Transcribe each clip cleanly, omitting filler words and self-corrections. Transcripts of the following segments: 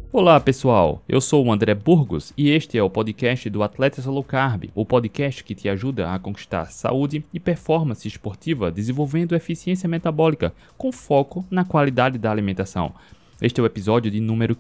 Olá pessoal, eu sou o André Burgos e este é o podcast do Atletas Low Carb, o podcast que te ajuda a conquistar saúde e performance esportiva desenvolvendo eficiência metabólica com foco na qualidade da alimentação. Este é o episódio de número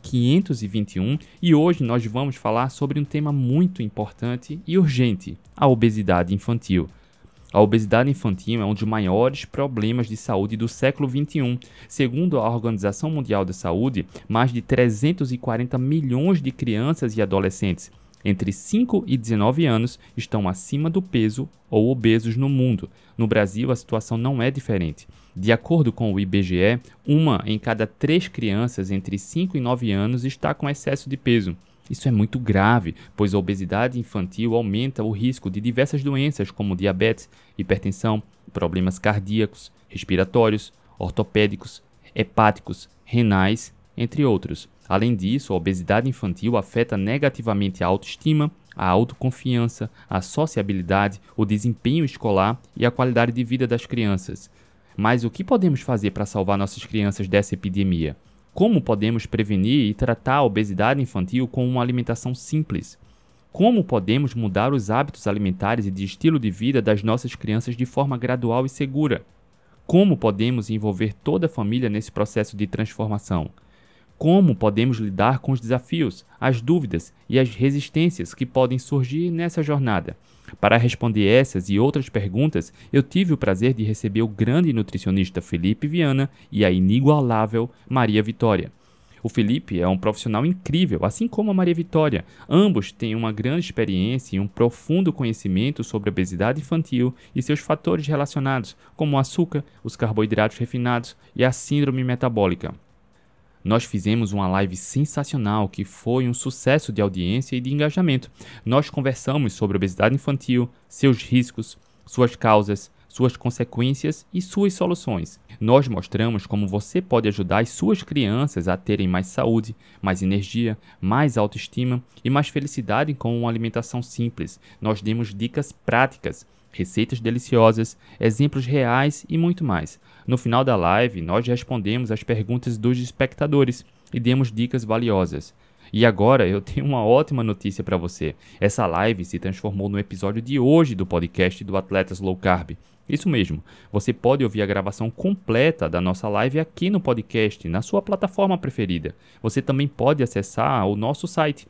521 e hoje nós vamos falar sobre um tema muito importante e urgente, a obesidade infantil. A obesidade infantil é um dos maiores problemas de saúde do século XXI. Segundo a Organização Mundial da Saúde, mais de 340 milhões de crianças e adolescentes entre 5 e 19 anos estão acima do peso ou obesos no mundo. No Brasil, a situação não é diferente. De acordo com o IBGE, 1 em cada 3 crianças entre 5 e 9 anos está com excesso de peso. Isso é muito grave, pois a obesidade infantil aumenta o risco de diversas doenças como diabetes, hipertensão, problemas cardíacos, respiratórios, ortopédicos, hepáticos, renais, entre outros. Além disso, a obesidade infantil afeta negativamente a autoestima, a autoconfiança, a sociabilidade, o desempenho escolar e a qualidade de vida das crianças. Mas o que podemos fazer para salvar nossas crianças dessa epidemia? Como podemos prevenir e tratar a obesidade infantil com uma alimentação simples? Como podemos mudar os hábitos alimentares e de estilo de vida das nossas crianças de forma gradual e segura? Como podemos envolver toda a família nesse processo de transformação? Como podemos lidar com os desafios, as dúvidas e as resistências que podem surgir nessa jornada? Para responder essas e outras perguntas, eu tive o prazer de receber o grande nutricionista Felipe Viana e a inigualável Maria Vitória. O Felipe é um profissional incrível, assim como a Maria Vitória. Ambos têm uma grande experiência e um profundo conhecimento sobre a obesidade infantil e seus fatores relacionados, como o açúcar, os carboidratos refinados e a síndrome metabólica. Nós fizemos uma live sensacional que foi um sucesso de audiência e de engajamento. Nós conversamos sobre obesidade infantil, seus riscos, suas causas, suas consequências e suas soluções. Nós mostramos como você pode ajudar as suas crianças a terem mais saúde, mais energia, mais autoestima e mais felicidade com uma alimentação simples. Nós demos dicas práticas, receitas deliciosas, exemplos reais e muito mais. No final da live, nós respondemos as perguntas dos espectadores e demos dicas valiosas. E agora eu tenho uma ótima notícia para você. Essa live se transformou no episódio de hoje do podcast do Atletas Low Carb. Isso mesmo, você pode ouvir a gravação completa da nossa live aqui no podcast, na sua plataforma preferida. Você também pode acessar o nosso site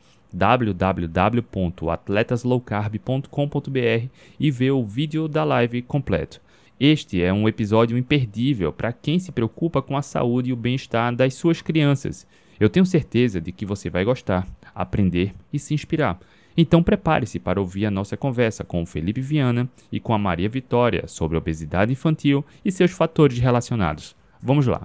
www.atletaslowcarb.com.br e ver o vídeo da live completo. Este é um episódio imperdível para quem se preocupa com a saúde e o bem-estar das suas crianças. Eu tenho certeza de que você vai gostar, aprender e se inspirar. Então prepare-se para ouvir a nossa conversa com o Felipe Viana e com a Maria Vitória sobre obesidade infantil e seus fatores relacionados. Vamos lá!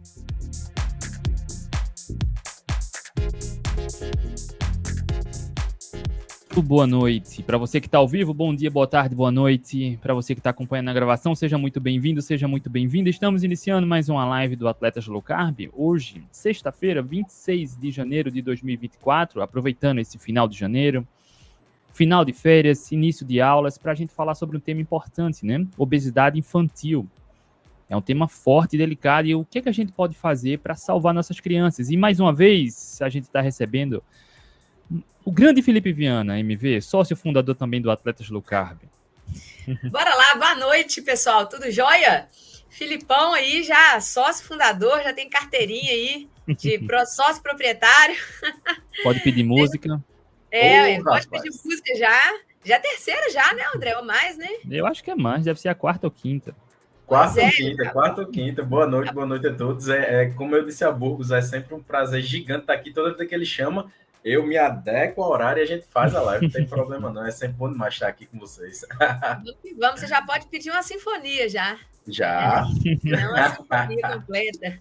Boa noite. Para você que está ao vivo, bom dia, boa tarde, boa noite. Para você que está acompanhando a gravação, seja muito bem-vindo, seja muito bem-vinda. Estamos iniciando mais uma live do Atletas Low Carb. Hoje, sexta-feira, 26 de janeiro de 2024, aproveitando esse final de janeiro, final de férias, início de aulas, para a gente falar sobre um tema importante, né? Obesidade infantil. É um tema forte e delicado e o que a gente pode fazer para salvar nossas crianças? E mais uma vez, a gente está recebendo o grande Felipe Viana, MV, sócio fundador também do Atletas Low Carb. Bora lá, boa noite, pessoal. Tudo jóia? Filipão aí, já sócio fundador, já tem carteirinha aí de sócio proprietário. Pode pedir música. Pode pedir música já. Já é a terceira já, né, André? Ou mais, né? Eu acho que é mais, deve ser a quarta ou quinta. Quarta ou quinta. Boa noite a todos. Como eu disse a Burgos, é sempre um prazer gigante estar aqui. Toda vez que ele chama, eu me adequo ao horário e a gente faz a live. Não tem problema não, é sempre bom demais estar aqui com vocês. Vamos, você já pode pedir uma sinfonia já. Já. Uma sinfonia completa.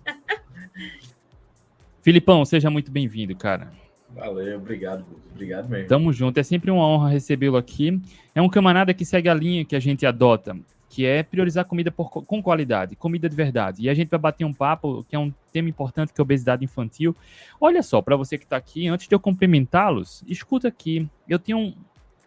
Filipão, seja muito bem-vindo, cara. Valeu, obrigado mesmo. Tamo junto, é sempre uma honra recebê-lo aqui. É um camarada que segue a linha que a gente adota, que é priorizar comida com qualidade, comida de verdade. E a gente vai bater um papo, que é um tema importante, que é a obesidade infantil. Olha só, para você que está aqui, antes de eu cumprimentá-los, escuta aqui. Eu tenho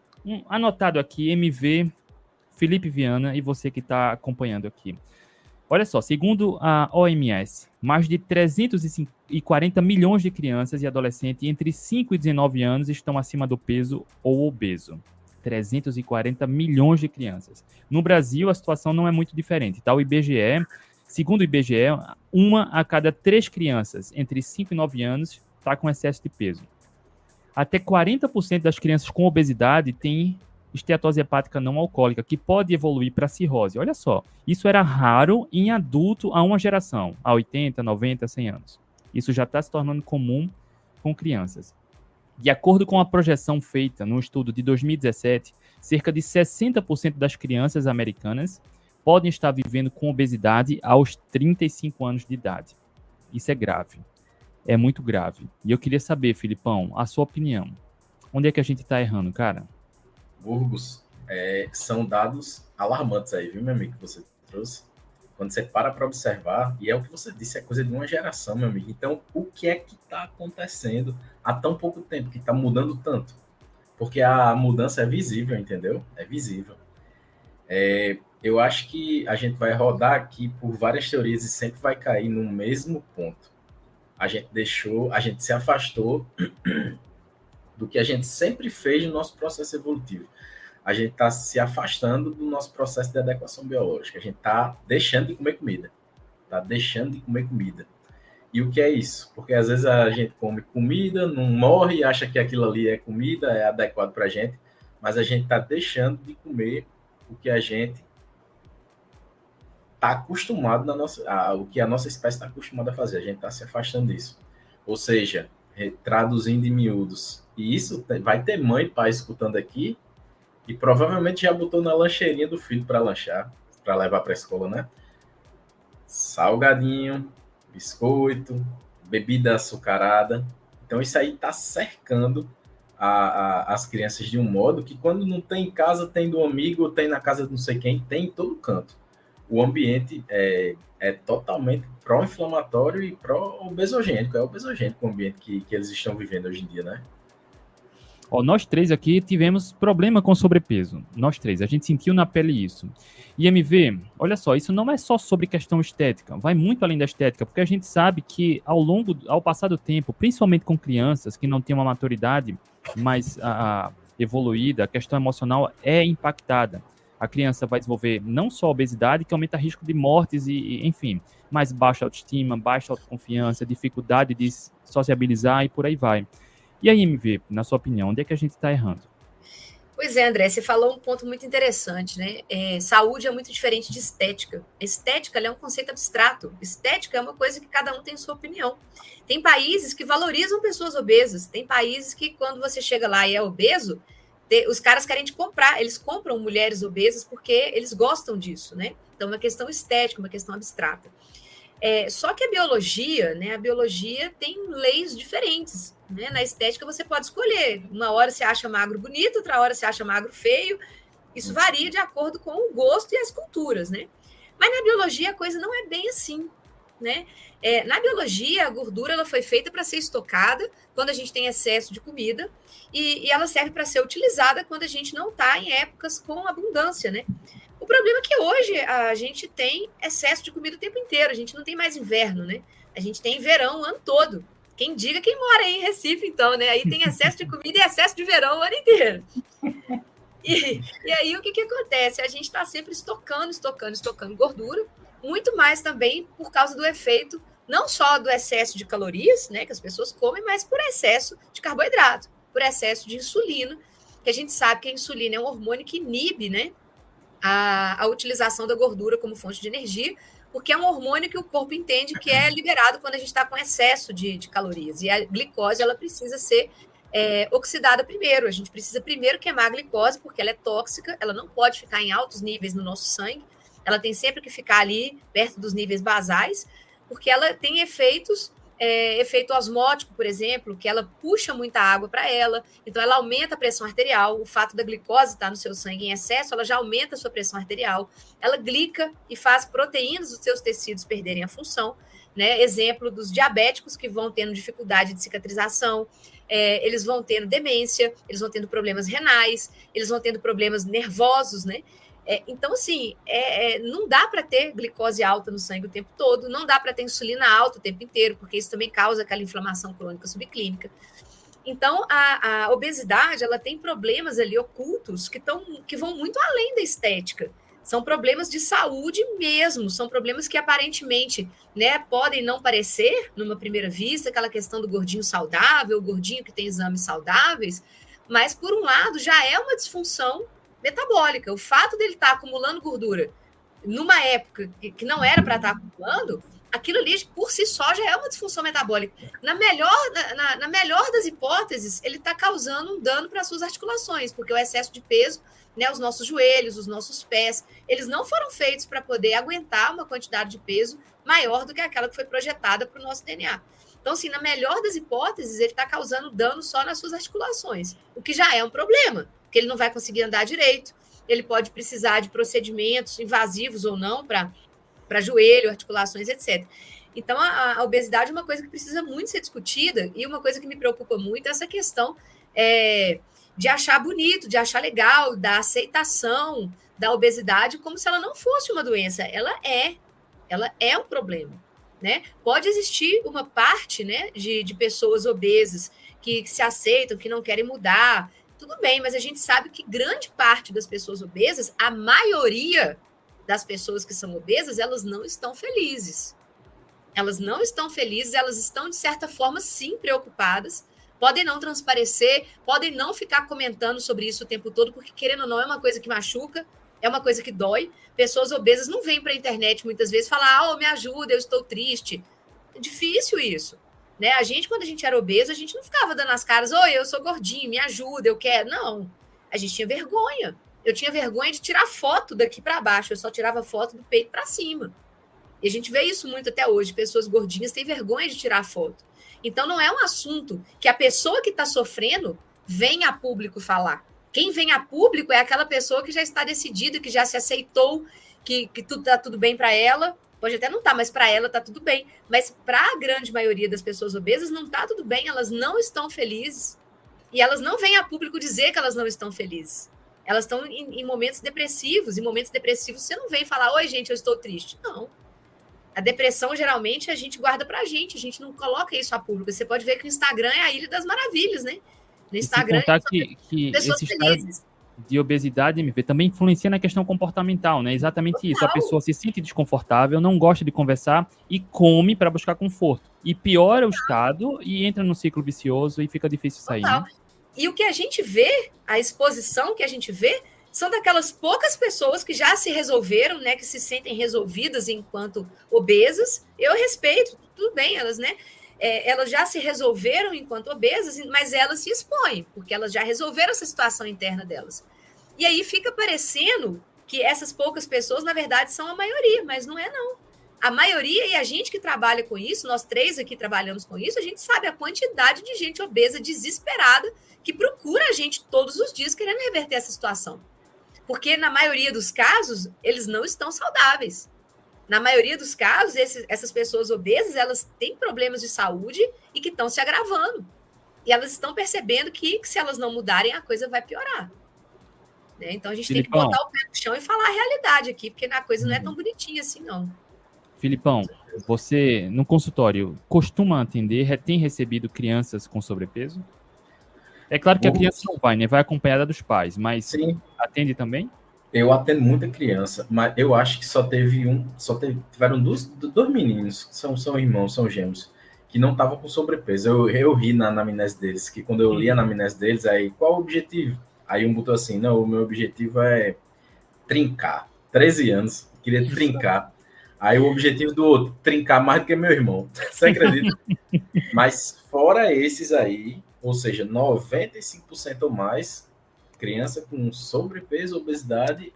anotado aqui, MV, Felipe Viana, e você que está acompanhando aqui. Olha só, segundo a OMS, mais de 340 milhões de crianças e adolescentes entre 5 e 19 anos estão acima do peso ou obeso. 340 milhões de crianças. No Brasil, a situação não é muito diferente. Tá? Segundo o IBGE, 1 a cada 3 crianças entre 5 e 9 anos está com excesso de peso. Até 40% das crianças com obesidade têm esteatose hepática não alcoólica, que pode evoluir para cirrose. Olha só, isso era raro em adulto há uma geração, há 80, 90, 100 anos. Isso já está se tornando comum com crianças. De acordo com a projeção feita no estudo de 2017, cerca de 60% das crianças americanas podem estar vivendo com obesidade aos 35 anos de idade. Isso é grave. É muito grave. E eu queria saber, Filipão, a sua opinião. Onde é que a gente está errando, cara? Burgos, são dados alarmantes aí, viu, meu amigo, que você trouxe. Quando você para observar, e é o que você disse, é coisa de uma geração, meu amigo. Então, o que é que está acontecendo há tão pouco tempo, que está mudando tanto? Porque a mudança é visível, entendeu? É visível. Eu acho que a gente vai rodar aqui por várias teorias e sempre vai cair no mesmo ponto. A gente se afastou do que a gente sempre fez no nosso processo evolutivo. A gente está se afastando do nosso processo de adequação biológica. A gente está deixando de comer comida. E o que é isso? Porque às vezes a gente come comida, não morre e acha que aquilo ali é comida, é adequado para a gente, mas a gente está deixando de comer o que a gente está acostumado o que a nossa espécie está acostumada a fazer. A gente está se afastando disso. Ou seja, traduzindo em miúdos, e isso vai ter mãe e pai escutando aqui e provavelmente já botou na lancheirinha do filho para lanchar, para levar para a escola, né? Salgadinho, biscoito, bebida açucarada. Então isso aí está cercando as crianças de um modo que quando não tem em casa, tem do amigo, tem na casa de não sei quem, tem em todo canto. O ambiente é totalmente pró-inflamatório e pró-obesogênico. É obesogênico o ambiente que eles estão vivendo hoje em dia, né? Ó, nós três aqui tivemos problema com sobrepeso. Nós três, a gente sentiu na pele isso. E MV, olha só, isso não é só sobre questão estética, vai muito além da estética, porque a gente sabe que ao passar do tempo, principalmente com crianças que não têm uma maturidade mais evoluída, a questão emocional é impactada. A criança vai desenvolver não só obesidade, que aumenta o risco de mortes enfim, mais baixa autoestima, baixa autoconfiança, dificuldade de sociabilizar e por aí vai. E aí, MV, na sua opinião, onde é que a gente está errando? Pois é, André, você falou um ponto muito interessante, né? Saúde é muito diferente de estética. Estética é um conceito abstrato. Estética é uma coisa que cada um tem sua opinião. Tem países que valorizam pessoas obesas. Tem países que, quando você chega lá e é obeso, os caras querem te comprar. Eles compram mulheres obesas porque eles gostam disso, né? Então, é uma questão estética, uma questão abstrata. Só que a biologia, né? A biologia tem leis diferentes. Né? Na estética você pode escolher. Uma hora você acha magro bonito, outra hora você acha magro feio. Isso varia de acordo com o gosto e as culturas, né? Mas na biologia a coisa não é bem assim, né? Na biologia a gordura ela foi feita para ser estocada quando a gente tem excesso de comida e ela serve para ser utilizada quando a gente não está em épocas com abundância, né? O problema é que hoje a gente tem excesso de comida o tempo inteiro. A gente não tem mais inverno, né? A gente tem verão o ano todo. Quem diga quem mora aí em Recife, então, né? Aí tem excesso de comida e excesso de verão o ano inteiro. E aí o que acontece? A gente está sempre estocando gordura, muito mais também por causa do efeito, não só do excesso de calorias, né, que as pessoas comem, mas por excesso de carboidrato, por excesso de insulina, que a gente sabe que a insulina é um hormônio que inibe, né, a utilização da gordura como fonte de energia, porque é um hormônio que o corpo entende que é liberado quando a gente está com excesso de calorias. E a glicose ela precisa ser oxidada primeiro. A gente precisa primeiro queimar a glicose, porque ela é tóxica, ela não pode ficar em altos níveis no nosso sangue, ela tem sempre que ficar ali perto dos níveis basais, porque ela tem efeito osmótico, por exemplo, que ela puxa muita água para ela, então ela aumenta a pressão arterial. O fato da glicose estar no seu sangue em excesso, ela já aumenta a sua pressão arterial, ela glica e faz proteínas dos seus tecidos perderem a função, né? Exemplo dos diabéticos que vão tendo dificuldade de cicatrização, eles vão tendo demência, eles vão tendo problemas renais, eles vão tendo problemas nervosos, né? Então, assim, não dá para ter glicose alta no sangue o tempo todo, não dá para ter insulina alta o tempo inteiro, porque isso também causa aquela inflamação crônica subclínica. Então, a obesidade, ela tem problemas ali ocultos que vão muito além da estética. São problemas de saúde mesmo, são problemas que aparentemente, né, podem não parecer, numa primeira vista, aquela questão do gordinho saudável, o gordinho que tem exames saudáveis, mas, por um lado, já é uma disfunção metabólica. O fato dele estar acumulando gordura numa época que não era para estar acumulando, aquilo ali, por si só, já é uma disfunção metabólica. Na melhor das hipóteses, ele está causando um dano para as suas articulações, porque o excesso de peso, né, os nossos joelhos, os nossos pés, eles não foram feitos para poder aguentar uma quantidade de peso maior do que aquela que foi projetada para o nosso DNA. Então, assim, na melhor das hipóteses, ele está causando dano só nas suas articulações, o que já é um problema, porque ele não vai conseguir andar direito, ele pode precisar de procedimentos invasivos ou não para joelho, articulações, etc. Então, a obesidade é uma coisa que precisa muito ser discutida, e uma coisa que me preocupa muito é essa questão de achar bonito, de achar legal, da aceitação da obesidade como se ela não fosse uma doença. Ela é um problema, né? Pode existir uma parte, né, de pessoas obesas que se aceitam, que não querem mudar, tudo bem, mas a gente sabe que grande parte das pessoas obesas, a maioria das pessoas que são obesas, elas não estão felizes. Elas não estão felizes, elas estão, de certa forma, sim, preocupadas, podem não transparecer, podem não ficar comentando sobre isso o tempo todo, porque, querendo ou não, é uma coisa que machuca, é uma coisa que dói. Pessoas obesas não vêm para a internet, muitas vezes, falar, me ajuda, eu estou triste. É difícil isso. Né? A gente, quando a gente era obeso, a gente não ficava dando as caras, eu sou gordinho, me ajuda, eu quero. Não, a gente tinha vergonha. Eu tinha vergonha de tirar foto daqui para baixo, eu só tirava foto do peito para cima. E a gente vê isso muito até hoje, pessoas gordinhas têm vergonha de tirar foto. Então, não é um assunto que a pessoa que está sofrendo vem a público falar. Quem vem a público é aquela pessoa que já está decidida, que já se aceitou, que tudo está tudo bem para ela. Pode até não estar, mas para ela está tudo bem. Mas para a grande maioria das pessoas obesas não está tudo bem, elas não estão felizes. E elas não vêm a público dizer que elas não estão felizes. Elas estão em momentos depressivos. Em momentos depressivos você não vem falar, oi, gente, eu estou triste. Não. A depressão, geralmente, a gente guarda pra gente. A gente não coloca isso a público. Você pode ver que o Instagram é a ilha das maravilhas, né? No Instagram, contar que esse estado de obesidade, MV, também influencia na questão comportamental, né? Exatamente Total. Isso. A pessoa se sente desconfortável, não gosta de conversar e come para buscar conforto. E piora o estado e entra num ciclo vicioso e fica difícil sair, né? E o que a gente vê, a exposição que a gente vê, são daquelas poucas pessoas que já se resolveram, né, que se sentem resolvidas enquanto obesas. Eu respeito, tudo bem, elas, né, elas já se resolveram enquanto obesas, mas elas se expõem, porque elas já resolveram essa situação interna delas. E aí fica parecendo que essas poucas pessoas, na verdade, são a maioria, mas não é, não. A maioria, e a gente que trabalha com isso, nós três aqui trabalhamos com isso, a gente sabe a quantidade de gente obesa desesperada que procura a gente todos os dias querendo reverter essa situação. Porque, na maioria dos casos, eles não estão saudáveis. Na maioria dos casos, essas pessoas obesas, elas têm problemas de saúde e que estão se agravando. E elas estão percebendo que se elas não mudarem, a coisa vai piorar. Né? Então, a gente tem que botar o pé no chão e falar a realidade aqui, porque a coisa não é tão bonitinha assim, não. Filipão, você, no consultório, costuma atender, tem recebido crianças com sobrepeso? É claro que a criança não vai, né? Vai acompanhada dos pais, mas sim, atende também? Eu atendo muita criança, mas eu acho que tiveram dois meninos, que são irmãos, são gêmeos, que não estavam com sobrepeso. Eu ri na anamnese deles, que quando eu li a anamnese deles, aí, qual o objetivo? Aí um botou assim, não, o meu objetivo é trincar. 13 anos, queria trincar. Aí o objetivo do outro, trincar mais do que meu irmão. Você acredita? Mas fora esses aí, ou seja, 95% ou mais, criança com sobrepeso, obesidade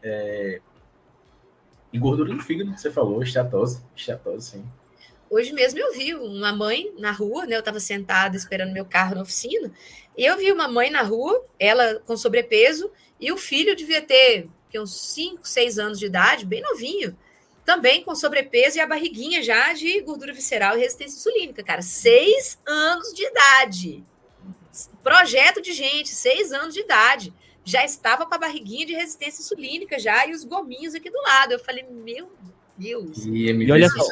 e gordura no fígado, que você falou, esteatose, sim. Hoje mesmo eu vi uma mãe na rua, né? Eu estava sentada esperando meu carro na oficina, e eu vi uma mãe na rua, ela com sobrepeso, e o filho devia ter uns 5, 6 anos de idade, bem novinho, também com sobrepeso e a barriguinha já de gordura visceral e resistência insulínica, cara. 6 anos de idade. Projeto de gente, 6 anos de idade. já estava com a barriguinha de resistência insulínica já e os gominhos aqui do lado. Eu falei, meu Deus. E olha só,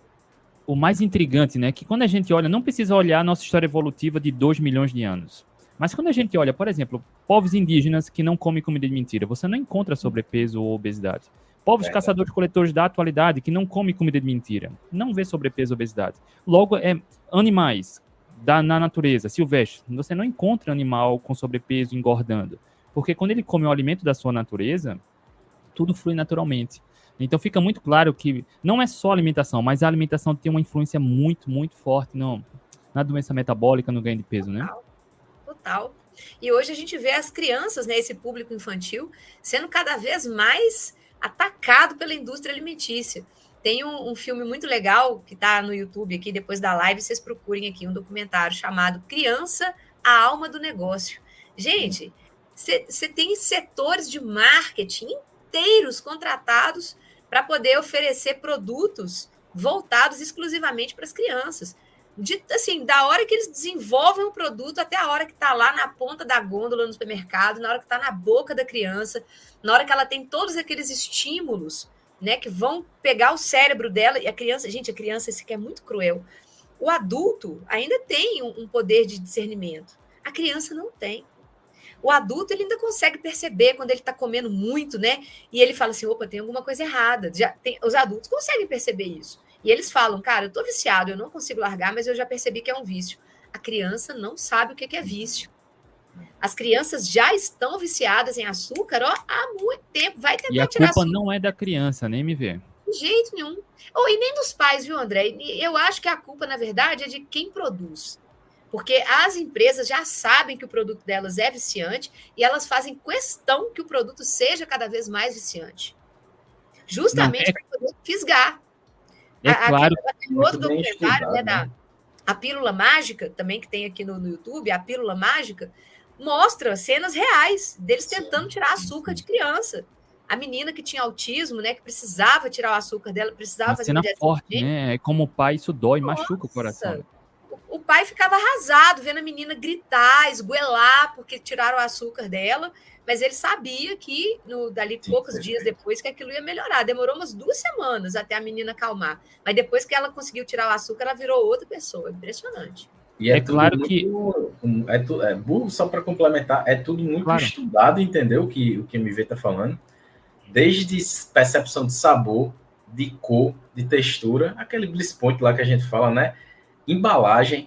o mais intrigante, né, que quando a gente olha, não precisa olhar a nossa história evolutiva de 2 milhões de anos. Mas quando a gente olha, por exemplo, povos indígenas que não comem comida de mentira, você não encontra sobrepeso ou obesidade. Povos caçadores-coletores da atualidade que não comem comida de mentira, não vê sobrepeso ou obesidade. Logo, animais na natureza, silvestre, você não encontra animal com sobrepeso engordando. Porque quando ele come o alimento da sua natureza, tudo flui naturalmente. Então fica muito claro que não é só alimentação, mas a alimentação tem uma influência muito, muito forte na doença metabólica, no ganho de peso, né? Total. E hoje a gente vê as crianças, né, esse público infantil, sendo cada vez mais atacado pela indústria alimentícia. Tem um filme muito legal que está no YouTube aqui, depois da live, vocês procurem aqui um documentário chamado Criança, a Alma do Negócio. Gente, você tem setores de marketing inteiros contratados para poder oferecer produtos voltados exclusivamente para as crianças. Assim, da hora que eles desenvolvem o produto até a hora que está lá na ponta da gôndola no supermercado, na hora que está na boca da criança, na hora que ela tem todos aqueles estímulos, né, que vão pegar o cérebro dela. E a criança, isso aqui é muito cruel. O adulto ainda tem um poder de discernimento. A criança não tem. O adulto, ele ainda consegue perceber quando ele está comendo muito, né? E ele fala assim, opa, tem alguma coisa errada. Os adultos conseguem perceber isso. E eles falam, cara, eu tô viciado, eu não consigo largar, mas eu já percebi que é um vício. A criança não sabe o que é vício. As crianças já estão viciadas em açúcar, há muito tempo. Vai tentar tirar açúcar. E a culpa não é da criança, nem me vê. De jeito nenhum. E nem dos pais, viu, André? Eu acho que a culpa, na verdade, é de quem produz. Porque as empresas já sabem que o produto delas é viciante e elas fazem questão que o produto seja cada vez mais viciante. Justamente para poder fisgar. Claro. Aquele outro documentário, né, A Pílula Mágica, também que tem aqui no YouTube, A Pílula Mágica, mostra cenas reais deles tentando tirar açúcar de criança. A menina que tinha autismo, né, que precisava tirar o açúcar dela, precisava fazer uma cena forte, né? Como o pai, isso dói, machuca o coração. O pai ficava arrasado vendo a menina gritar, esguelar, porque tiraram o açúcar dela, mas ele sabia que dali poucos dias depois que aquilo ia melhorar. Demorou umas 2 semanas até a menina acalmar. Mas depois que ela conseguiu tirar o açúcar, ela virou outra pessoa. Impressionante. E é claro que... burro, só para complementar, é tudo muito estudado, entendeu? O que o MV está falando. Desde percepção de sabor, de cor, de textura, aquele bliss point lá que a gente fala, né? Embalagem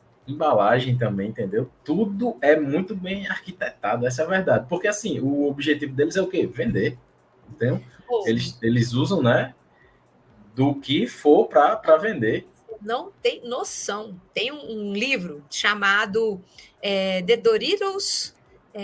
também, entendeu? Tudo é muito bem arquitetado, essa é a verdade. Porque, assim, o objetivo deles é o quê? Vender, entendeu? Eles usam, né, do que for para vender. Não tem noção. Tem um livro chamado The Doritos...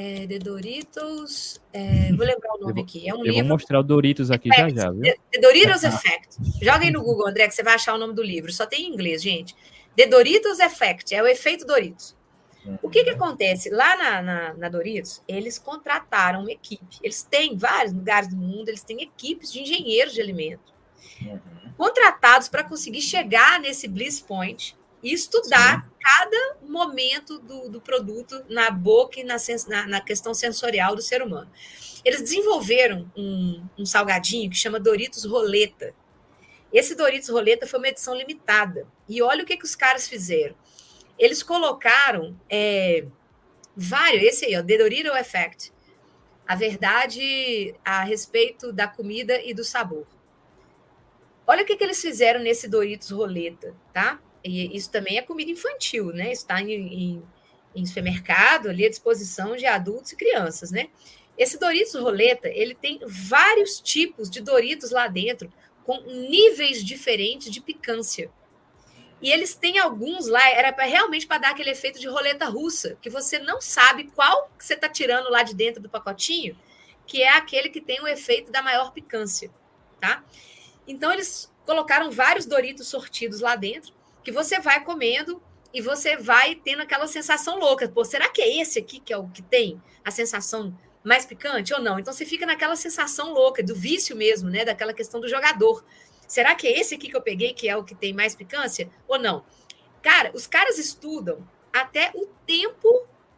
vou lembrar o nome aqui. É um livro. Eu vou mostrar o Doritos aqui já, viu? The Doritos Effect. Joga aí no Google, André, que você vai achar o nome do livro. Só tem em inglês, gente. The Doritos Effect, é o efeito Doritos. O que acontece? Lá na Doritos, eles contrataram uma equipe. Eles têm vários lugares do mundo, eles têm equipes de engenheiros de alimento. Contratados para conseguir chegar nesse bliss point e estudar cada momento do produto na boca e na questão sensorial do ser humano. Eles desenvolveram um salgadinho que chama Doritos Roleta. Esse Doritos Roleta foi uma edição limitada. E olha o que os caras fizeram. Eles colocaram vários, esse aí, The Doritos Effect, a verdade a respeito da comida e do sabor. Olha o que eles fizeram nesse Doritos Roleta, tá? E isso também é comida infantil, né? Está em supermercado, ali à disposição de adultos e crianças, né? Esse Doritos Roleta, ele tem vários tipos de Doritos lá dentro, com níveis diferentes de picância. E eles têm alguns lá, era realmente para dar aquele efeito de roleta russa, que você não sabe qual que você está tirando lá de dentro do pacotinho, que é aquele que tem o efeito da maior picância, tá? Então, eles colocaram vários Doritos sortidos lá dentro, que você vai comendo e você vai tendo aquela sensação louca. Pô, será que é esse aqui que é o que tem a sensação mais picante ou não? Então, você fica naquela sensação louca, do vício mesmo, né? Daquela questão do jogador. Será que é esse aqui que eu peguei que é o que tem mais picância ou não? Cara, os caras estudam até o tempo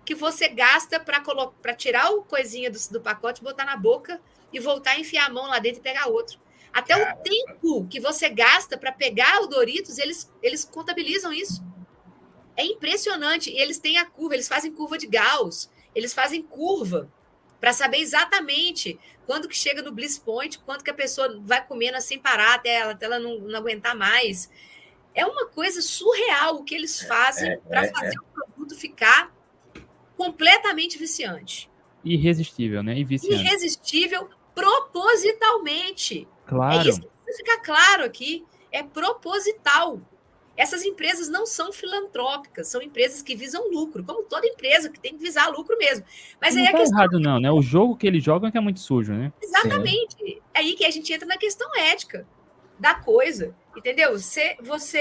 que você gasta para tirar o coisinha do pacote, botar na boca e voltar a enfiar a mão lá dentro e pegar outro. Até o tempo que você gasta para pegar o Doritos, eles contabilizam isso. É impressionante. E eles têm a curva, eles fazem curva de Gauss, eles fazem curva para saber exatamente quando que chega no bliss point, quando que a pessoa vai comendo sem parar até ela não aguentar mais. É uma coisa surreal o que eles fazem para fazer o produto ficar completamente viciante. Irresistível, né? E viciante. Irresistível propositalmente. Claro. É isso que precisa ficar claro aqui. É proposital. Essas empresas não são filantrópicas, são empresas que visam lucro, como toda empresa que tem que visar lucro mesmo. Mas não aí tá errado não, né? O jogo que eles jogam é que é muito sujo, né? Exatamente. Sim. É aí que a gente entra na questão ética da coisa, entendeu? Você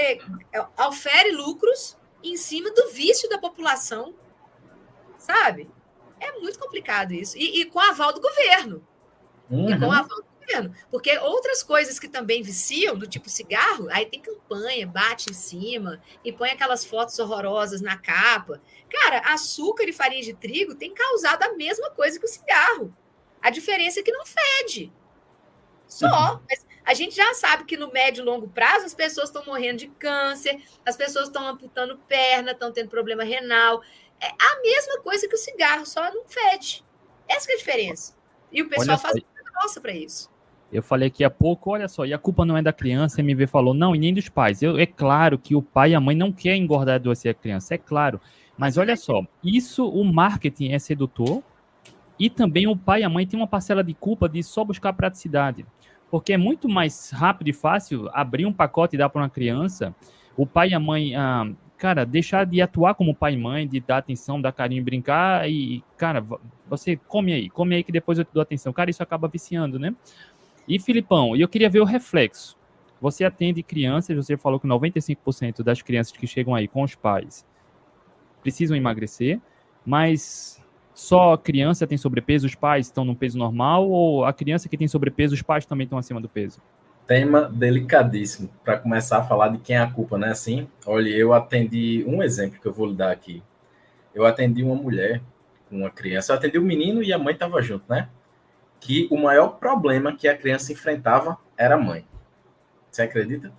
ofere lucros em cima do vício da população, sabe? É muito complicado isso. E com aval do governo. E com aval do governo. Porque outras coisas que também viciam, do tipo cigarro, aí tem campanha, bate em cima e põe aquelas fotos horrorosas na capa. Cara, açúcar e farinha de trigo tem causado a mesma coisa que o cigarro. A diferença é que não fede. Só. Mas a gente já sabe que no médio e longo prazo as pessoas estão morrendo de câncer, as pessoas estão amputando perna, estão tendo problema renal. É a mesma coisa que o cigarro, só não fede. Essa que é a diferença. E o pessoal faz muita nossa para isso. Eu falei aqui há pouco, olha só, e a culpa não é da criança, a MV falou, não, e nem dos pais. É claro que o pai e a mãe não querem engordar do a criança, é claro. Mas olha só, isso, o marketing é sedutor, e também o pai e a mãe têm uma parcela de culpa de só buscar praticidade. Porque é muito mais rápido e fácil abrir um pacote e dar para uma criança, o pai e a mãe... cara, deixar de atuar como pai e mãe, de dar atenção, dar carinho, brincar e, cara, você come aí que depois eu te dou atenção. Cara, isso acaba viciando, né? E, Filipão, eu queria ver o reflexo. Você atende crianças, você falou que 95% das crianças que chegam aí com os pais precisam emagrecer, mas só a criança tem sobrepeso, os pais estão no peso normal, ou a criança que tem sobrepeso, os pais também estão acima do peso? Tema delicadíssimo, para começar a falar de quem é a culpa, né? Assim, olha, eu atendi um exemplo que eu vou lhe dar aqui. Eu atendi uma mulher com uma criança, eu atendi o menino e a mãe estava junto, né? Que o maior problema que a criança enfrentava era a mãe. Você acredita?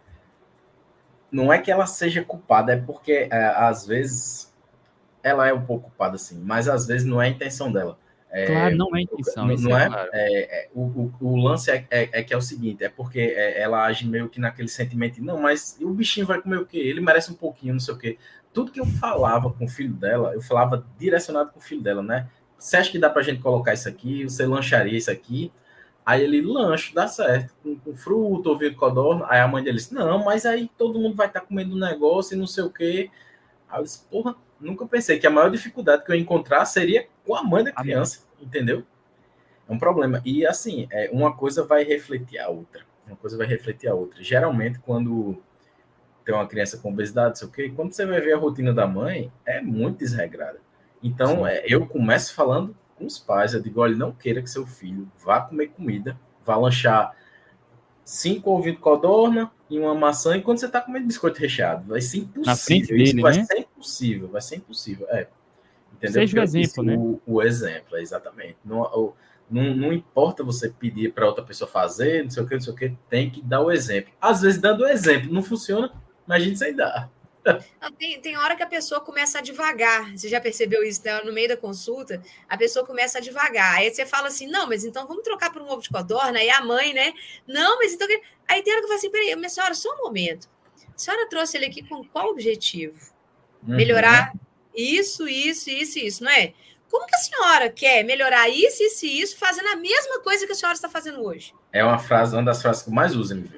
Não é que ela seja culpada, é porque às vezes ela é um pouco culpada, sim, mas às vezes não é a intenção dela. Claro, não é a intenção. Não é? Claro. O lance é que é o seguinte, é porque ela age meio que naquele sentimento, não, mas o bichinho vai comer o quê? Ele merece um pouquinho, não sei o quê. Tudo que eu falava com o filho dela, eu falava direcionado com o filho dela, né? Você acha que dá pra gente colocar isso aqui? Você lancharia isso aqui? Aí ele, lanche, dá certo. Com fruta, ovinho codorna. Aí a mãe dele disse, não, mas aí todo mundo vai estar comendo um negócio e não sei o quê. Aí eu disse, porra, nunca pensei que a maior dificuldade que eu ia encontrar seria com a mãe da criança, entendeu? É um problema. E assim, uma coisa vai refletir a outra. Uma coisa vai refletir a outra. Geralmente, quando tem uma criança com obesidade, não sei o quê, quando você vai ver a rotina da mãe, é muito desregrada. Então, eu começo falando com os pais, eu digo, olha, não queira que seu filho vá comer comida, vá lanchar 5 ovinhos de codorna e uma maçã, enquanto você está comendo biscoito recheado. Vai ser impossível. Na frente dele, isso vai né? ser impossível, vai ser impossível. Entendeu? Seja o exemplo, né? O exemplo, exatamente. Não importa você pedir para outra pessoa fazer, não sei o que, tem que dar o exemplo. Às vezes, dando o exemplo, não funciona, mas a gente sem dar. Tem hora que a pessoa começa a devagar. Você já percebeu isso, né? No meio da consulta, a pessoa começa a devagar. Aí você fala assim, não, mas então vamos trocar por um ovo de codorna. Aí a mãe, né? Não, mas então... Aí tem hora que eu falo assim, peraí, minha senhora, só um momento. A senhora trouxe ele aqui com qual objetivo? Melhorar isso, não é? Como que a senhora quer melhorar isso, fazendo a mesma coisa que a senhora está fazendo hoje? É uma das frases que eu mais uso, MV.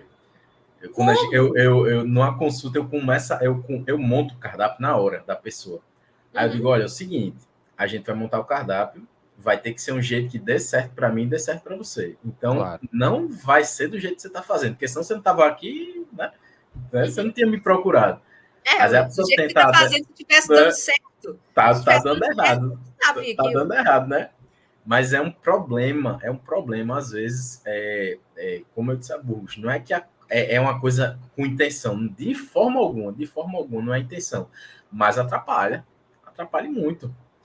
Numa consulta, eu monto o cardápio na hora da pessoa. Aí eu digo, olha, é o seguinte, a gente vai montar o cardápio, vai ter que ser um jeito que dê certo para mim e dê certo para você. Então, não vai ser do jeito que você está fazendo, porque senão você não estava aqui, né? Você não tinha me procurado. Mas a pessoa tenta... que tá fazendo, se tivesse dando certo. Tá dando errado. Tá dando errado, né? Mas é um problema, às vezes, como eu disse a Burgos, não é que é uma coisa com intenção, de forma alguma, não é intenção, mas atrapalha muito.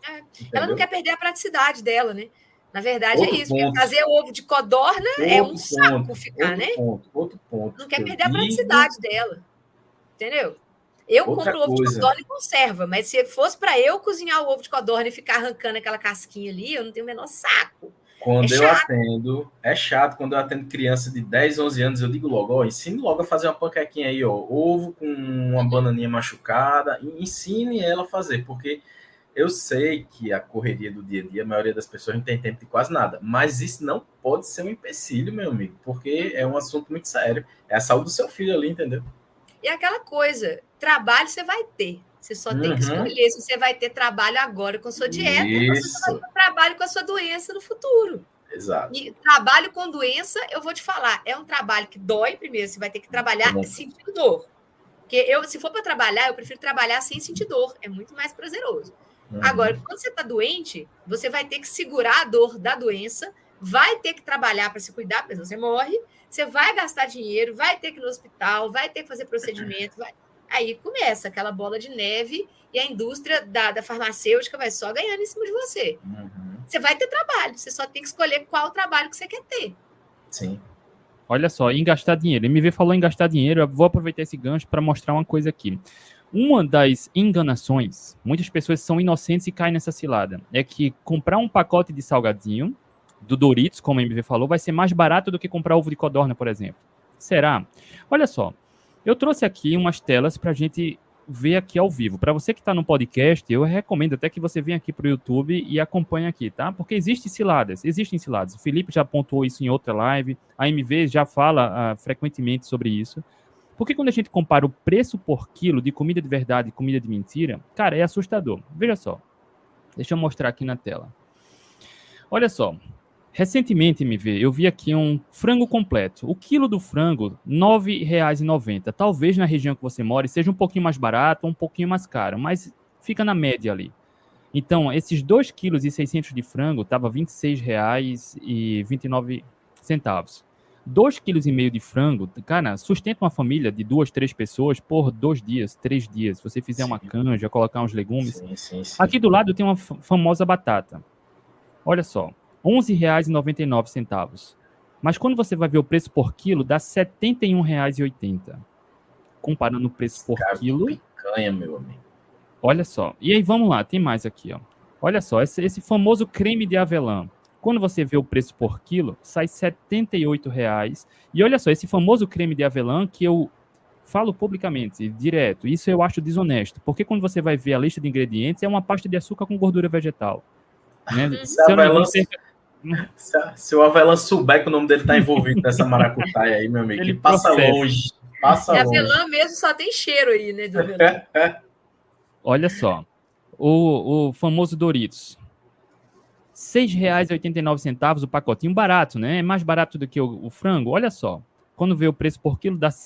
Ela não quer perder a praticidade dela, né? Na verdade, outro é isso. Ponto. Fazer ovo de codorna é um saco ficar, né? Outro ponto. Não quer perder a praticidade dela. Entendeu? Eu compro ovo de codorna e conserva, mas se fosse para eu cozinhar o ovo de codorna e ficar arrancando aquela casquinha ali, eu não tenho o menor saco. Quando eu atendo, é chato, quando eu atendo criança de 10, 11 anos, eu digo logo, ó, ensine logo a fazer uma panquequinha aí, ó, ovo com uma bananinha machucada, e ensine ela a fazer, porque eu sei que a correria do dia a dia, a maioria das pessoas não tem tempo de quase nada, mas isso não pode ser um empecilho, meu amigo, porque é um assunto muito sério, é a saúde do seu filho ali, entendeu? E aquela coisa, trabalho você vai ter. Você só tem que escolher se você vai ter trabalho agora com sua dieta ou se você vai ter trabalho com a sua doença no futuro. Exato. E trabalho com doença, eu vou te falar, é um trabalho que dói primeiro, você vai ter que trabalhar sentindo dor. Porque se for para trabalhar, eu prefiro trabalhar sem sentir dor, é muito mais prazeroso. Agora, quando você está doente, você vai ter que segurar a dor da doença, vai ter que trabalhar para se cuidar, porque você morre, você vai gastar dinheiro, vai ter que ir no hospital, vai ter que fazer procedimento, aí começa aquela bola de neve e a indústria da farmacêutica vai só ganhando em cima de você. Você vai ter trabalho, você só tem que escolher qual trabalho que você quer ter. Sim. Olha só, em gastar dinheiro. MV falou em gastar dinheiro, eu vou aproveitar esse gancho para mostrar uma coisa aqui. Uma das enganações, muitas pessoas são inocentes e caem nessa cilada, é que comprar um pacote de salgadinho, do Doritos, como a MV falou, vai ser mais barato do que comprar ovo de codorna, por exemplo. Será? Olha só, eu trouxe aqui umas telas para a gente ver aqui ao vivo. Para você que está no podcast, eu recomendo até que você venha aqui para o YouTube e acompanhe aqui, tá? Porque existem ciladas. O Felipe já pontuou isso em outra live, a MV já fala frequentemente sobre isso. Porque quando a gente compara o preço por quilo de comida de verdade e comida de mentira, cara, é assustador. Veja só. Deixa eu mostrar aqui na tela. Olha só. Recentemente, MV, eu vi aqui um frango completo. O quilo do frango, R$ 9,90. Talvez na região que você mora seja um pouquinho mais barato ou um pouquinho mais caro, mas fica na média ali. Então, esses 2,6 kg de frango estava R$ 26,29. 2,5 kg de frango, cara, sustenta uma família de 2, 3 pessoas por 2 dias, 3 dias. Se você fizer uma canja, colocar uns legumes. Sim. Aqui do lado tem uma famosa batata. Olha só. R$ 11,99. Mas quando você vai ver o preço por quilo, dá R$ 71,80. Comparando o preço por quilo. Picanha, meu amigo. Olha só. E aí, vamos lá, tem mais aqui, ó. Olha só, esse famoso creme de avelã. Quando você vê o preço por quilo, sai R$ 78,00. E olha só, esse famoso creme de avelã que eu falo publicamente, direto, isso eu acho desonesto. Porque quando você vai ver a lista de ingredientes, é uma pasta de açúcar com gordura vegetal. Né? Se o avelã souber que o nome dele está envolvido nessa maracutaia aí, meu amigo, ele que passa longe. Passa longe. Avelã mesmo só tem cheiro aí, né? Olha só. O famoso Doritos. R$ 6,89 o pacotinho, barato, né? É mais barato do que o frango. Olha só. Quando vê o preço por quilo, dá R$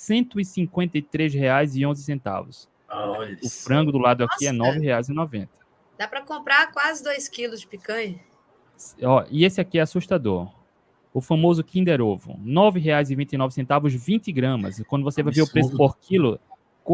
153,11. O frango do lado aqui é R$ 9,90. Dá para comprar quase 2 quilos de picanha. Ó, e esse aqui é assustador. O famoso Kinder Ovo. R$ 9,29, 20 gramas. Quando você vai ver o preço por quilo, R$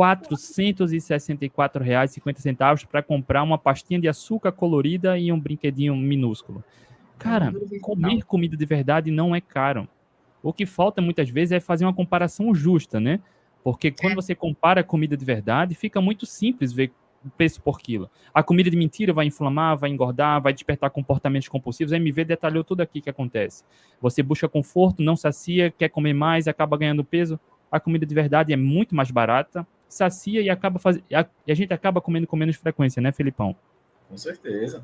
464,50 para comprar uma pastinha de açúcar colorida e um brinquedinho minúsculo. Cara, comer comida de verdade não é caro. O que falta muitas vezes é fazer uma comparação justa, né? Porque quando você compara comida de verdade, fica muito simples ver o preço por quilo. A comida de mentira vai inflamar, vai engordar, vai despertar comportamentos compulsivos. A MV detalhou tudo aqui que acontece. Você busca conforto, não sacia, quer comer mais, acaba ganhando peso. A comida de verdade é muito mais barata, sacia e a gente acaba comendo com menos frequência, né, Felipão? Com certeza.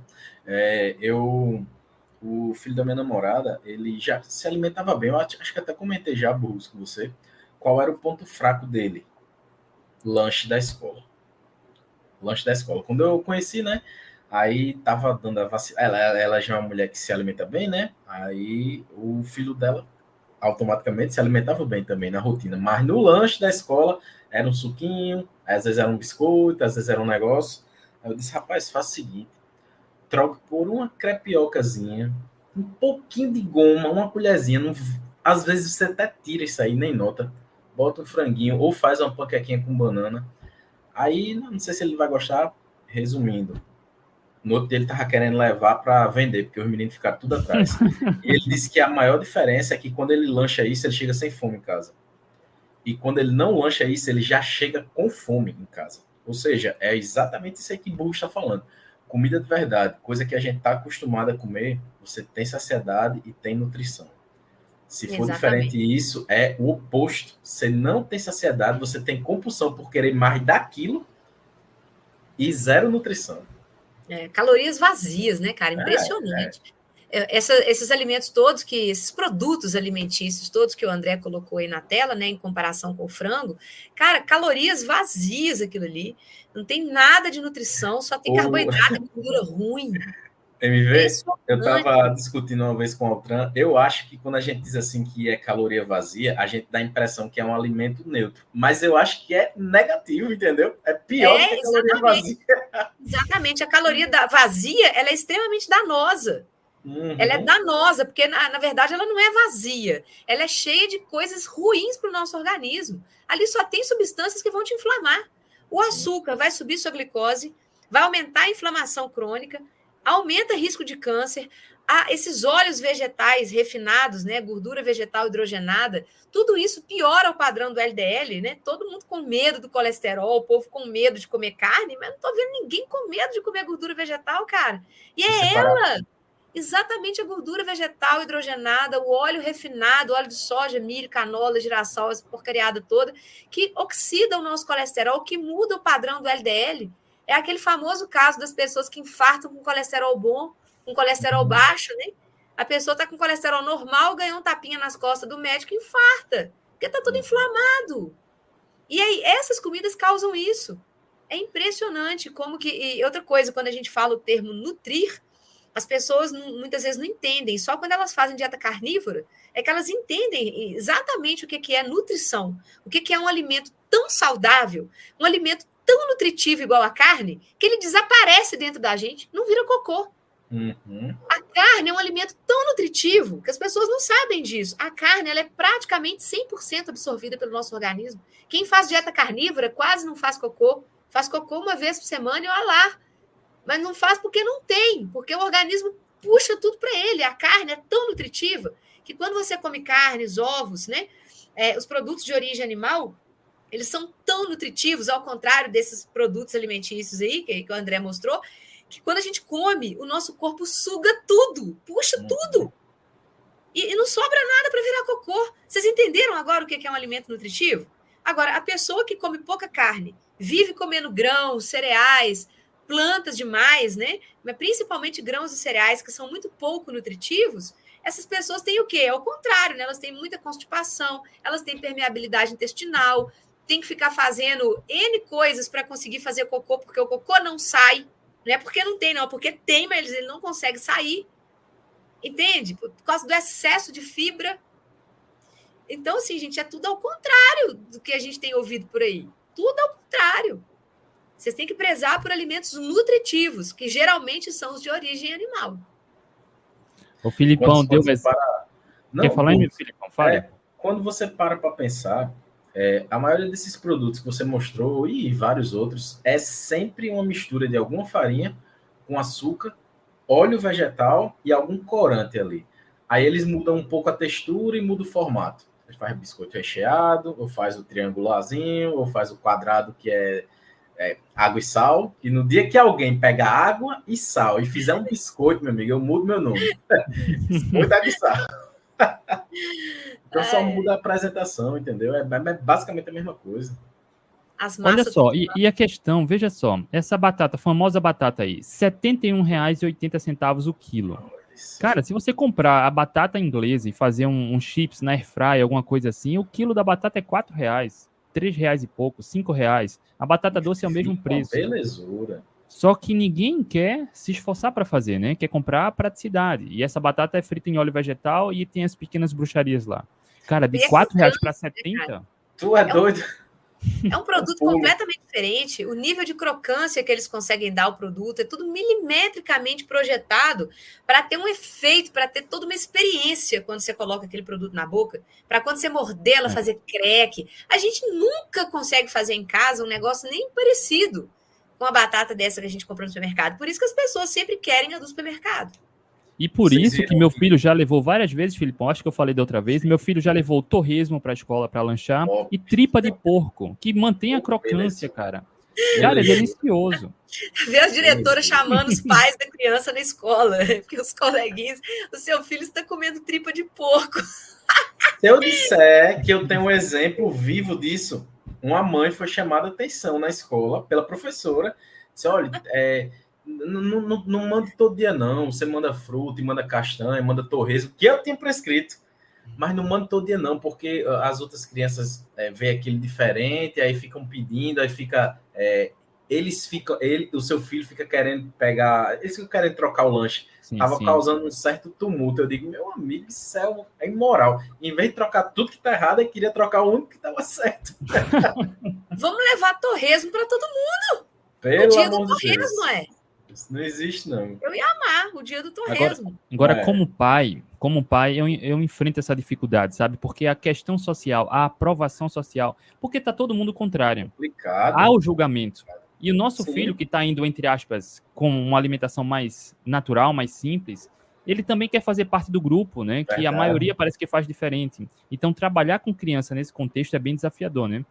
O filho da minha namorada, ele já se alimentava bem. Eu acho que até comentei já, Burgos, com você, qual era o ponto fraco dele. Lanche da escola. Quando eu conheci, né? Aí tava dando a vacina. Ela já é uma mulher que se alimenta bem, né? Aí o filho dela automaticamente se alimentava bem também na rotina. Mas no lanche da escola era um suquinho, às vezes era um biscoito, às vezes era um negócio. Aí eu disse, rapaz, faz o seguinte, troca por uma crepiocazinha, um pouquinho de goma, uma colherzinha. Às vezes você até tira isso aí, nem nota. Bota um franguinho ou faz uma panquequinha com banana. Aí, não sei se ele vai gostar, resumindo. No outro dia ele estava querendo levar para vender, porque os meninos ficaram tudo atrás. E ele disse que a maior diferença é que quando ele lancha isso, ele chega sem fome em casa. E quando ele não lancha isso, ele já chega com fome em casa. Ou seja, é exatamente isso aí que o Burro está falando. Comida de verdade, coisa que a gente está acostumado a comer, você tem saciedade e tem nutrição. Se for diferente isso, é o oposto. Você não tem saciedade, você tem compulsão por querer mais daquilo e zero nutrição. Calorias vazias, né, cara? Impressionante. Esses alimentos todos, esses produtos alimentícios todos que o André colocou aí na tela, né, em comparação com o frango, cara, calorias vazias aquilo ali. Não tem nada de nutrição, só tem carboidrato e gordura ruim. MV, eu estava discutindo uma vez com o Altran, eu acho que quando a gente diz assim que é caloria vazia, a gente dá a impressão que é um alimento neutro, mas eu acho que é negativo, entendeu? É pior do que a caloria vazia. Exatamente, a caloria vazia, ela é extremamente danosa. Ela é danosa, porque na verdade ela não é vazia, ela é cheia de coisas ruins para o nosso organismo. Ali só tem substâncias que vão te inflamar. O açúcar vai subir sua glicose, vai aumentar a inflamação crônica, aumenta o risco de câncer, esses óleos vegetais refinados, né, gordura vegetal hidrogenada, tudo isso piora o padrão do LDL, né? Todo mundo com medo do colesterol, o povo com medo de comer carne, mas não estou vendo ninguém com medo de comer gordura vegetal, cara. E ela, exatamente a gordura vegetal hidrogenada, o óleo refinado, óleo de soja, milho, canola, girassol, essa porcariada toda, que oxida o nosso colesterol, que muda o padrão do LDL. É aquele famoso caso das pessoas que infartam com colesterol bom, com colesterol baixo, né? A pessoa está com colesterol normal, ganhou um tapinha nas costas do médico e infarta, porque está tudo inflamado. E aí, essas comidas causam isso. É impressionante como que... E outra coisa, quando a gente fala o termo nutrir, as pessoas muitas vezes não entendem. Só quando elas fazem dieta carnívora é que elas entendem exatamente o que é nutrição, o que é um alimento tão saudável, um alimento tão nutritivo igual a carne, que ele desaparece dentro da gente, não vira cocô. A carne é um alimento tão nutritivo que as pessoas não sabem disso. A carne ela é praticamente 100% absorvida pelo nosso organismo. Quem faz dieta carnívora quase não faz cocô uma vez por semana e olha lá. Mas não faz porque não tem, porque o organismo puxa tudo para ele. A carne é tão nutritiva que quando você come carnes, ovos, né, os produtos de origem animal, eles são tão nutritivos, ao contrário desses produtos alimentícios aí, que o André mostrou, que quando a gente come, o nosso corpo suga tudo, puxa tudo. E não sobra nada para virar cocô. Vocês entenderam agora o que é um alimento nutritivo? Agora, a pessoa que come pouca carne, vive comendo grãos, cereais, plantas demais, né? Mas principalmente grãos e cereais, que são muito pouco nutritivos, essas pessoas têm o quê? É o contrário, né? Elas têm muita constipação, elas têm permeabilidade intestinal, tem que ficar fazendo N coisas para conseguir fazer cocô, porque o cocô não sai. Não é porque não tem, não, porque tem, mas ele não consegue sair. Entende? Por causa do excesso de fibra. Então, assim, gente, é tudo ao contrário do que a gente tem ouvido por aí. Tudo ao contrário. Vocês têm que prezar por alimentos nutritivos, que geralmente são os de origem animal. O Filipão deu... Quer falar aí, Filipão? Fala. Quando você para pensar... a maioria desses produtos que você mostrou e vários outros é sempre uma mistura de alguma farinha com açúcar, óleo vegetal e algum corante ali. Aí eles mudam um pouco a textura e mudam o formato. Ele faz biscoito recheado, ou faz o triangularzinho, ou faz o quadrado que é água e sal. E no dia que alguém pega água e sal e fizer um biscoito, meu amigo, eu mudo meu nome. Biscoito água e sal. Então só muda a apresentação, entendeu? É basicamente a mesma coisa. Olha só, e a questão, veja só, essa batata, famosa batata aí, R$ 71,80 o quilo. Cara, se você comprar a batata inglesa e fazer um chips na airfryer, alguma coisa assim, o quilo da batata é R$ 4,00, R$ 3,00 e pouco, R$ 5,00. A batata doce é o mesmo preço. Belezura. Só que ninguém quer se esforçar para fazer, né? Quer comprar a praticidade. E essa batata é frita em óleo vegetal e tem as pequenas bruxarias lá. Cara, de R$ 4,00 para 70. Tu é doido? É um produto completamente diferente. O nível de crocância que eles conseguem dar ao produto é tudo milimetricamente projetado para ter um efeito, para ter toda uma experiência quando você coloca aquele produto na boca, para quando você morder ela fazer creque. A gente nunca consegue fazer em casa um negócio nem parecido. com a batata dessa que a gente comprou no supermercado. Por isso que as pessoas sempre querem a do supermercado. E por isso que meu filho já levou várias vezes, Filipão, acho que eu falei da outra vez, meu filho já levou torresmo para a escola para lanchar e tripa de porco, que mantém a crocância, cara. Cara, é delicioso. Ver a diretora chamando os pais da criança na escola, porque os coleguinhas, o seu filho está comendo tripa de porco. Se eu disser que eu tenho um exemplo vivo disso, uma mãe foi chamada a atenção na escola pela professora, disse, olha, não manda todo dia não, você manda fruta, manda castanha, manda torresmo, que eu tinha prescrito, mas não manda todo dia não, porque as outras crianças veem aquilo diferente, aí ficam pedindo, aí fica... o seu filho fica querendo pegar, eles ficam querendo trocar o lanche. Estava causando um certo tumulto. Eu digo, meu amigo, isso é imoral. Em vez de trocar tudo que está errado, eu queria trocar o único que estava certo. Vamos levar torresmo para todo mundo. Pelo o dia amor do torresmo, de Isso não existe, não. Eu ia amar o dia do torresmo. Agora como pai, eu enfrento essa dificuldade, sabe? Porque a questão social, a aprovação social, porque tá todo mundo contrário. Complicado. Há o julgamento. E o nosso filho, que está indo, entre aspas, com uma alimentação mais natural, mais simples, ele também quer fazer parte do grupo, né? Que a maioria parece que faz diferente. Então, trabalhar com criança nesse contexto é bem desafiador, né?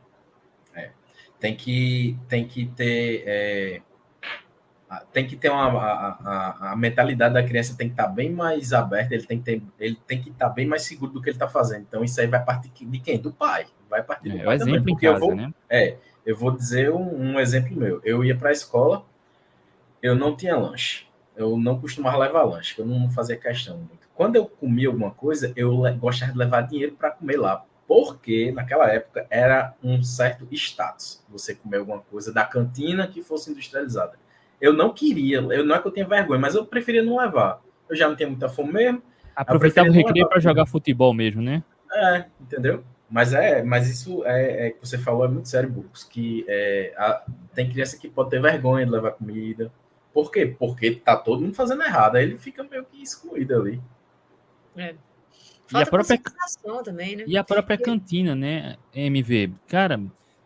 Tem que ter... tem que ter a mentalidade da criança tem que estar bem mais aberta, ele tem que estar bem mais seguro do que ele está fazendo. Então, isso aí vai partir de quem? Do pai. Vai partir do pai o exemplo também, em casa, né? Eu vou dizer um exemplo meu. Eu ia para a escola, eu não tinha lanche. Eu não costumava levar lanche, eu não fazia questão muito. Quando eu comia alguma coisa, eu gostava de levar dinheiro para comer lá, porque naquela época era um certo status você comer alguma coisa da cantina que fosse industrializada. Eu não queria, não é que eu tinha vergonha, mas eu preferia não levar. Eu já não tinha muita fome mesmo. Aproveitava o recreio para jogar futebol mesmo, né? Entendeu? Mas isso que você falou é muito sério, Burgos, que tem criança que pode ter vergonha de levar comida. Por quê? Porque tá todo mundo fazendo errado, aí ele fica meio que excluído ali. Falta conscientização também, né? E a própria cantina, né, MV? Cara,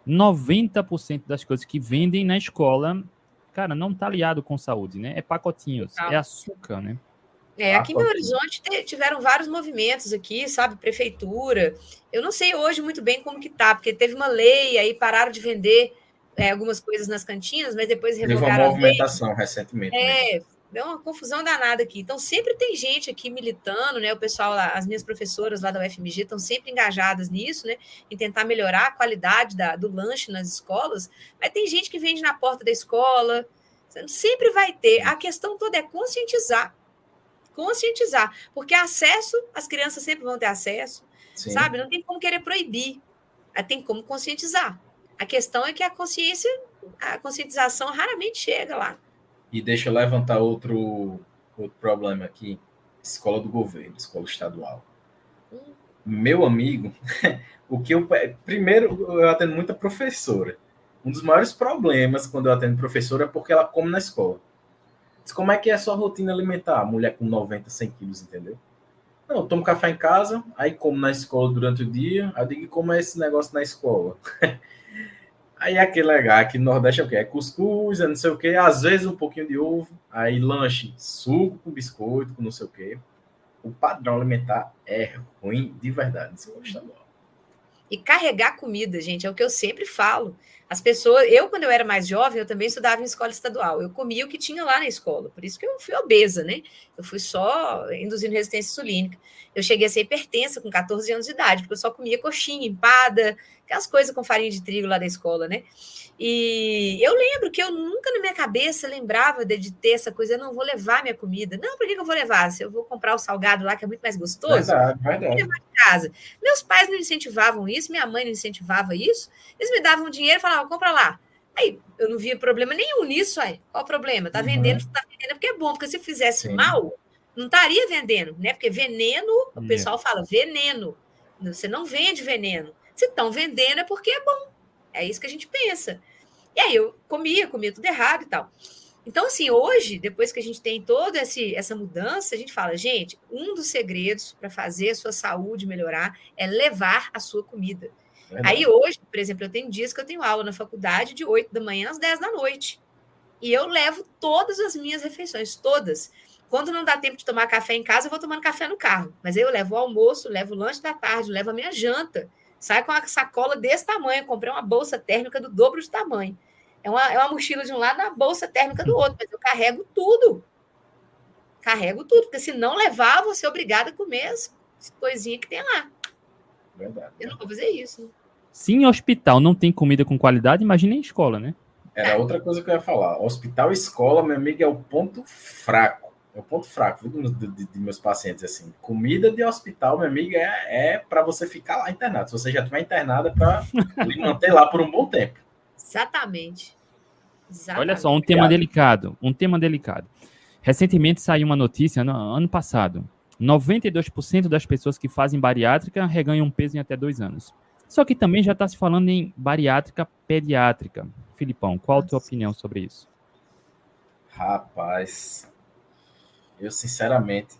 90% das coisas que vendem na escola, cara, não tá aliado com saúde, né? É pacotinhos, é açúcar, né? Aqui em Belo Horizonte tiveram vários movimentos aqui, sabe? Prefeitura. Eu não sei hoje muito bem como que tá, porque teve uma lei, aí pararam de vender algumas coisas nas cantinas, mas depois revogaram a lei. Teve uma movimentação recentemente. Deu uma confusão danada aqui. Então, sempre tem gente aqui militando, né? O pessoal, as minhas professoras lá da UFMG estão sempre engajadas nisso, né? Em tentar melhorar a qualidade do lanche nas escolas. Mas tem gente que vende na porta da escola. Sempre vai ter. A questão toda é conscientizar, porque acesso, as crianças sempre vão ter acesso, sabe? Não tem como querer proibir, tem como conscientizar. A questão é que a conscientização raramente chega lá. E deixa eu levantar outro problema aqui, escola do governo, escola estadual. Meu amigo, primeiro eu atendo muita professora. Um dos maiores problemas quando eu atendo professora é porque ela come na escola. Como é que é a sua rotina alimentar? Mulher com 90, 100 quilos, entendeu? Não, eu tomo café em casa, aí como na escola durante o dia, aí eu digo, como é esse negócio na escola? Aí aquele legal, aqui no Nordeste é o quê? É cuscuz, é não sei o quê, às vezes um pouquinho de ovo, aí lanche, suco com biscoito, com não sei o quê. O padrão alimentar é ruim de verdade nesse estadual. E carregar comida, gente, é o que eu sempre falo. As pessoas, quando eu era mais jovem, eu também estudava em escola estadual. Eu comia o que tinha lá na escola, por isso que eu fui obesa, né? Eu fui só induzindo resistência insulínica. Eu cheguei a ser hipertensa com 14 anos de idade, porque eu só comia coxinha, empada, aquelas coisas com farinha de trigo lá da escola, né? E eu lembro que eu nunca na minha cabeça lembrava de ter essa coisa, eu não vou levar minha comida. Não, por que eu vou levar? Se eu vou comprar o salgado lá, que é muito mais gostoso, verdade. Eu vou levar de casa. Meus pais não incentivavam isso, minha mãe não incentivava isso, eles me davam dinheiro e falavam, compra lá. Aí eu não via problema nenhum nisso, aí. Qual o problema? Tá vendendo porque é bom, porque se fizesse mal, não estaria vendendo, né? Porque veneno, o pessoal fala veneno, você não vende veneno. Se estão vendendo é porque é bom. É isso que a gente pensa. E aí eu comia tudo errado e tal. Então, assim, hoje, depois que a gente tem toda essa mudança, a gente fala, gente, um dos segredos para fazer a sua saúde melhorar é levar a sua comida. Verdade. Aí hoje, por exemplo, eu tenho dias que eu tenho aula na faculdade de 8 da manhã às 10 da noite. E eu levo todas as minhas refeições, todas. Quando não dá tempo de tomar café em casa, eu vou tomando café no carro. Mas aí eu levo o almoço, levo o lanche da tarde, levo a minha janta. Saio com uma sacola desse tamanho. Comprei uma bolsa térmica do dobro de tamanho. É uma mochila de um lado, uma bolsa térmica do outro. Mas eu carrego tudo. Carrego tudo. Porque se não levar, eu vou ser obrigada a comer as coisinhas que tem lá. Verdade. Eu não vou fazer isso. Se em hospital não tem comida com qualidade, imagina em escola, né? Era outra coisa que eu ia falar. Hospital e escola, meu amigo, é o ponto fraco. É o ponto fraco de meus pacientes, assim. Comida de hospital, meu amigo, é para você ficar lá internado. Se você já estiver internado, é para lhe manter lá por um bom tempo. Exatamente. Olha só, um tema delicado. Recentemente saiu uma notícia, ano passado. 92% das pessoas que fazem bariátrica reganham peso em até 2 anos. Só que também já está se falando em bariátrica pediátrica. Filipão, qual a tua opinião sobre isso? Rapaz, eu sinceramente,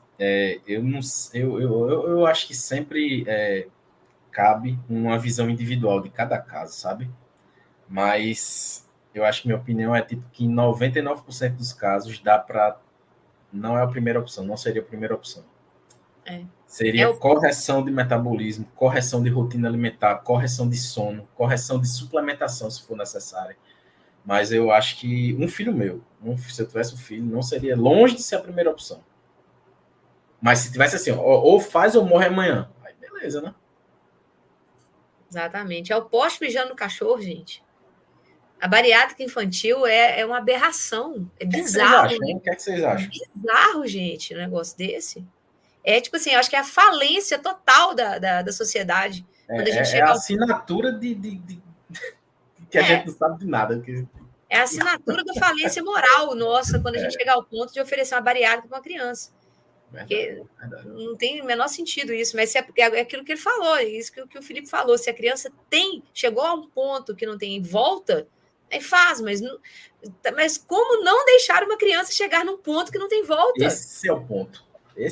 eu acho que sempre cabe uma visão individual de cada caso, sabe? Mas eu acho que minha opinião é tipo que em 99% dos casos não é a primeira opção, não seria a primeira opção. Seria correção de metabolismo, correção de rotina alimentar, correção de sono, correção de suplementação, se for necessário. Mas eu acho que um filho meu, se eu tivesse um filho, não seria longe de ser a primeira opção. Mas se tivesse assim, ou faz ou morre amanhã. Aí beleza, né? Exatamente. É o poste mijando no cachorro, gente. A bariátrica infantil é uma aberração. É bizarro. O que é que vocês acham? É bizarro, gente, um negócio desse. É tipo assim, eu acho que é a falência total da sociedade. Quando a gente chega a assinatura que a gente não sabe de nada. É a assinatura da falência moral nossa, quando a gente chega ao ponto de oferecer uma bariátrica para uma criança. Porque não tem o menor sentido isso, mas é aquilo que ele falou, isso que o Felipe falou. Se a criança chegou a um ponto que não tem volta, aí faz, mas como não deixar uma criança chegar num ponto que não tem volta? Esse é o ponto.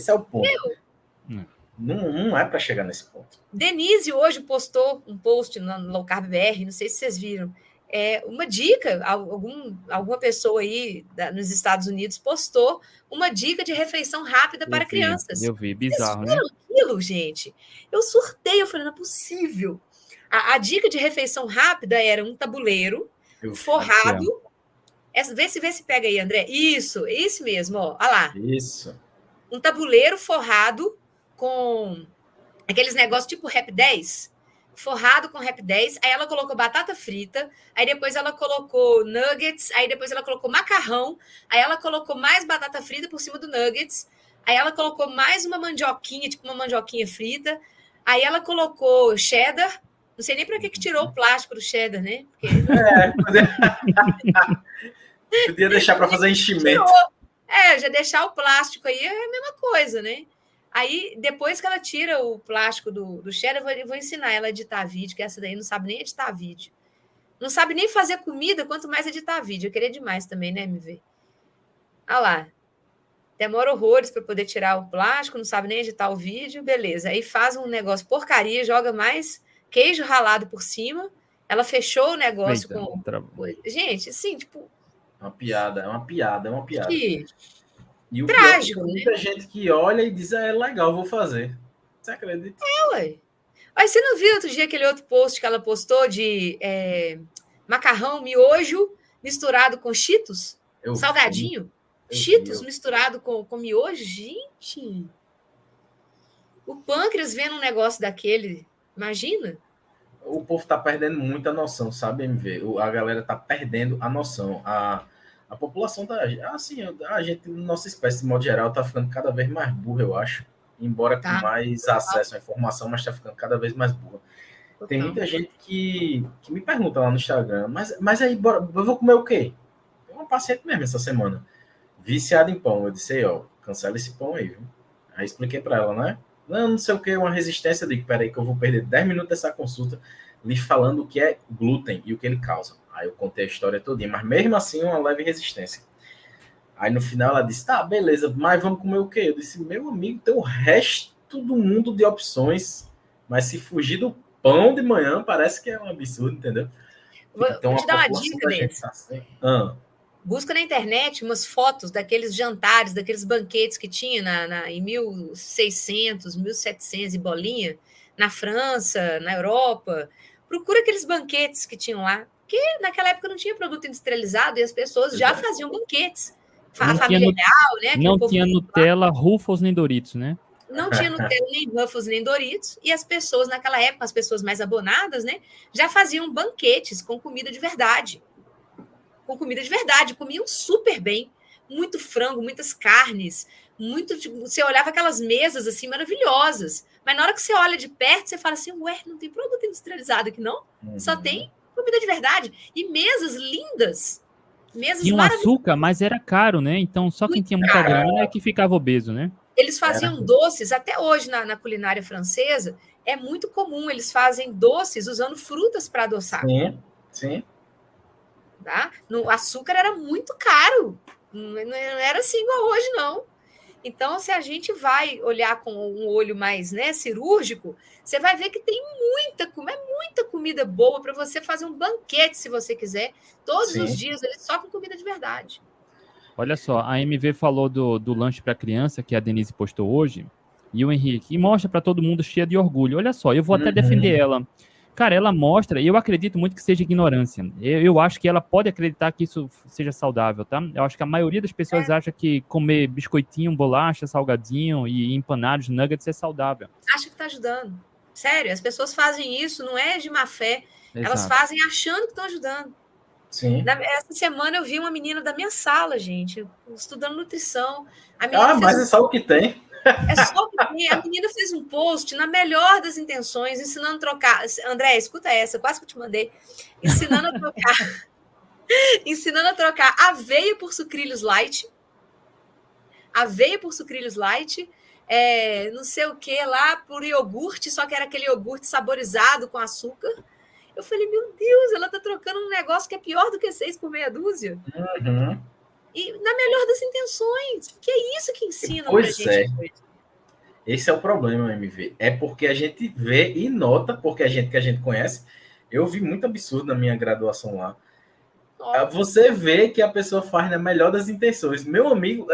Não é para chegar nesse ponto. Denise hoje postou um post no Low Carb BR, não sei se vocês viram, uma dica, alguma pessoa aí nos Estados Unidos postou uma dica de refeição rápida para crianças. Eu vi, bizarro, né? Aquilo, gente. Eu surtei, eu falei, não é possível. A dica de refeição rápida era um tabuleiro forrado. Vê se pega aí, André. Isso mesmo, ó. Olha lá. Isso. Um tabuleiro forrado com aqueles negócios tipo Rap 10, forrado com Rap 10, aí ela colocou batata frita, aí depois ela colocou nuggets, aí depois ela colocou macarrão, aí ela colocou mais batata frita por cima do nuggets, aí ela colocou mais uma mandioquinha, tipo uma mandioquinha frita, aí ela colocou cheddar, não sei nem para que tirou o plástico do cheddar, né? Porque... Podia deixar para fazer enchimento. Já deixar o plástico aí é a mesma coisa, né? Aí, depois que ela tira o plástico do cheddar, eu vou ensinar ela a editar vídeo, que essa daí não sabe nem editar vídeo. Não sabe nem fazer comida, quanto mais editar vídeo. Eu queria demais também, né, MV? Olha lá. Demora horrores para poder tirar o plástico, não sabe nem editar o vídeo, beleza. Aí faz um negócio porcaria, joga mais queijo ralado por cima. Ela fechou o negócio com... Gente, assim, tipo... É uma piada. E o trágico, pior, tem muita gente que olha e diz, é legal, vou fazer. Você acredita? Ué. Mas você não viu outro dia aquele outro post que ela postou de macarrão, miojo misturado com Cheetos? Salgadinho? Cheetos misturado com miojo? Gente! O pâncreas vendo um negócio daquele, imagina? O povo tá perdendo muita noção, sabe, MV? A galera tá perdendo a noção. A população tá... Assim, a gente, nossa espécie, de modo geral, tá ficando cada vez mais burra, eu acho. Embora com mais acesso à informação, mas tá ficando cada vez mais burra. Tem muita gente que me pergunta lá no Instagram, mas aí, bora, eu vou comer o quê? Tem uma paciente mesmo essa semana, viciada em pão. Eu disse, cancela esse pão aí, viu? Aí expliquei para ela, né? Não sei o que, uma resistência. Eu digo, peraí que eu vou perder 10 minutos dessa consulta lhe falando o que é glúten e o que ele causa. Aí eu contei a história todinha, mas mesmo assim uma leve resistência. Aí no final ela disse, tá, beleza, mas vamos comer o quê? Eu disse, meu amigo, tem o resto do mundo de opções, mas se fugir do pão de manhã parece que é um absurdo, entendeu? Vou te dar uma dica desse. Assim. Busca na internet umas fotos daqueles jantares, daqueles banquetes que tinha em 1600, 1700 e bolinha, na França, na Europa. Procura aqueles banquetes que tinham lá, porque naquela época não tinha produto industrializado e as pessoas já faziam banquetes. A família real, né? Não tinha Nutella, Ruffles nem Doritos, né? Não tinha Nutella, nem Ruffles, nem Doritos. E as pessoas, naquela época, as pessoas mais abonadas, né? Já faziam banquetes com comida de verdade. Com comida de verdade, comiam super bem. Muito frango, muitas carnes. Você olhava aquelas mesas, assim, maravilhosas. Mas na hora que você olha de perto, você fala assim, ué, não tem produto industrializado aqui, não? Só tem comida de verdade. E mesas lindas. Mesas tinha um açúcar, mas era caro, né? Então, só quem tinha muita grana é que ficava obeso, né? Eles faziam doces, até hoje na culinária francesa, é muito comum, eles fazem doces usando frutas para adoçar. Sim. Tá? O açúcar era muito caro, não era assim igual hoje, não. Então, se a gente vai olhar com um olho mais, né, cirúrgico, você vai ver que tem muita comida boa para você fazer um banquete, se você quiser, todos os dias, só com comida de verdade. Olha só, a MV falou do lanche para criança, que a Denise postou hoje, e o Henrique, e mostra para todo mundo cheia de orgulho. Olha só, eu vou até defender ela. Cara, ela mostra, e eu acredito muito que seja ignorância. Eu acho que ela pode acreditar que isso seja saudável, tá? Eu acho que a maioria das pessoas acha que comer biscoitinho, bolacha, salgadinho e empanados, nuggets é saudável. Acha que tá ajudando. Sério, as pessoas fazem isso, não é de má fé. Exato. Elas fazem achando que estão ajudando. Sim. Essa semana eu vi uma menina da minha sala, gente, estudando nutrição. Mas é só o que tem. É só o que tem. A menina fez um post na melhor das intenções, ensinando a trocar. André, escuta essa, quase que eu te mandei. Ensinando a trocar aveia por sucrilhos light. Não sei o que lá, por iogurte, só que era aquele iogurte saborizado com açúcar. Eu falei, meu Deus, ela tá trocando um negócio que é pior do que 6 por meia dúzia. E na melhor das intenções. Que é isso que ensina pra gente. Esse é o problema, MV. É porque a gente vê e nota, porque que a gente conhece. Eu vi muito absurdo na minha graduação lá. Você vê que a pessoa faz na melhor das intenções. Meu amigo...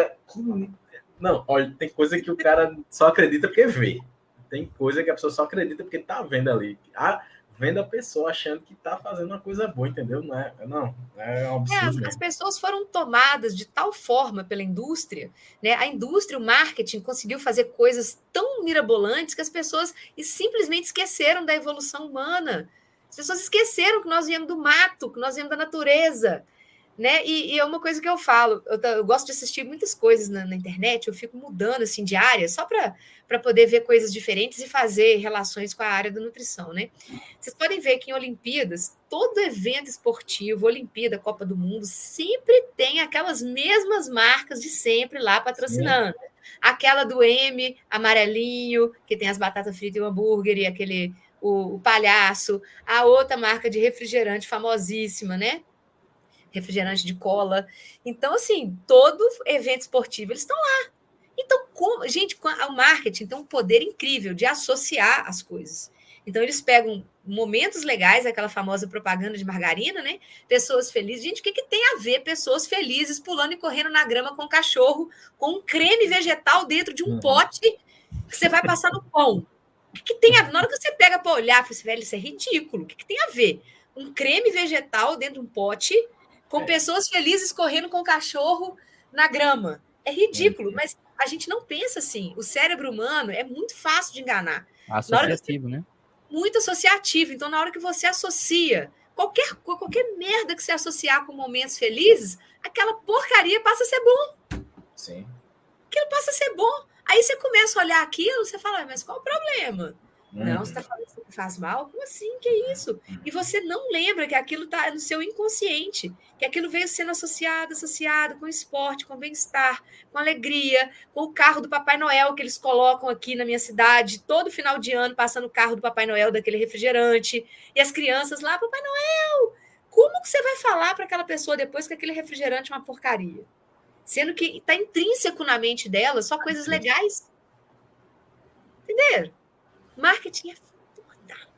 Não, olha, tem coisa que o cara só acredita porque vê. Tem coisa que a pessoa só acredita porque tá vendo ali. Vendo a pessoa achando que tá fazendo uma coisa boa, entendeu? Não é um absurdo. As pessoas foram tomadas de tal forma pela indústria, né? A indústria, o marketing, conseguiu fazer coisas tão mirabolantes que as pessoas simplesmente esqueceram da evolução humana. As pessoas esqueceram que nós viemos do mato, que nós viemos da natureza. Né? E é uma coisa que eu falo, eu gosto de assistir muitas coisas na internet, eu fico mudando assim, de área, só para poder ver coisas diferentes e fazer relações com a área da nutrição. Né? Vocês podem ver que em Olimpíadas, todo evento esportivo, Olimpíada, Copa do Mundo, sempre tem aquelas mesmas marcas de sempre lá patrocinando. Sim. Aquela do M, amarelinho, que tem as batatas fritas e o hambúrguer, e o palhaço, a outra marca de refrigerante famosíssima, né? Refrigerante de cola. Então, assim, todo evento esportivo, eles estão lá. Então, gente, o marketing tem um poder incrível de associar as coisas. Então, eles pegam momentos legais, aquela famosa propaganda de margarina, né? Pessoas felizes. Gente, o que tem a ver pessoas felizes pulando e correndo na grama com um cachorro, com um creme vegetal dentro de um pote que você vai passar no pão? O que tem a ver? Na hora que você pega para olhar, você velho, isso é ridículo. O que tem a ver? Um creme vegetal dentro de um pote com pessoas felizes correndo com o cachorro na grama. É ridículo, mas a gente não pensa assim. O cérebro humano é muito fácil de enganar. Associativo, né? Muito associativo. Então, na hora que você associa qualquer merda que você associar com momentos felizes, aquela porcaria passa a ser bom. Sim. Aquilo passa a ser bom. Aí você começa a olhar aquilo, você fala, mas qual o problema? Não, você está falando que faz mal? Como assim? Que é isso? E você não lembra que aquilo está no seu inconsciente, que aquilo veio sendo associado com esporte, com bem-estar, com alegria, com o carro do Papai Noel que eles colocam aqui na minha cidade, todo final de ano passando o carro do Papai Noel daquele refrigerante, e as crianças lá, Papai Noel, como que você vai falar para aquela pessoa depois que aquele refrigerante é uma porcaria? Sendo que está intrínseco na mente dela só coisas legais. Entenderam? Marketing é foda.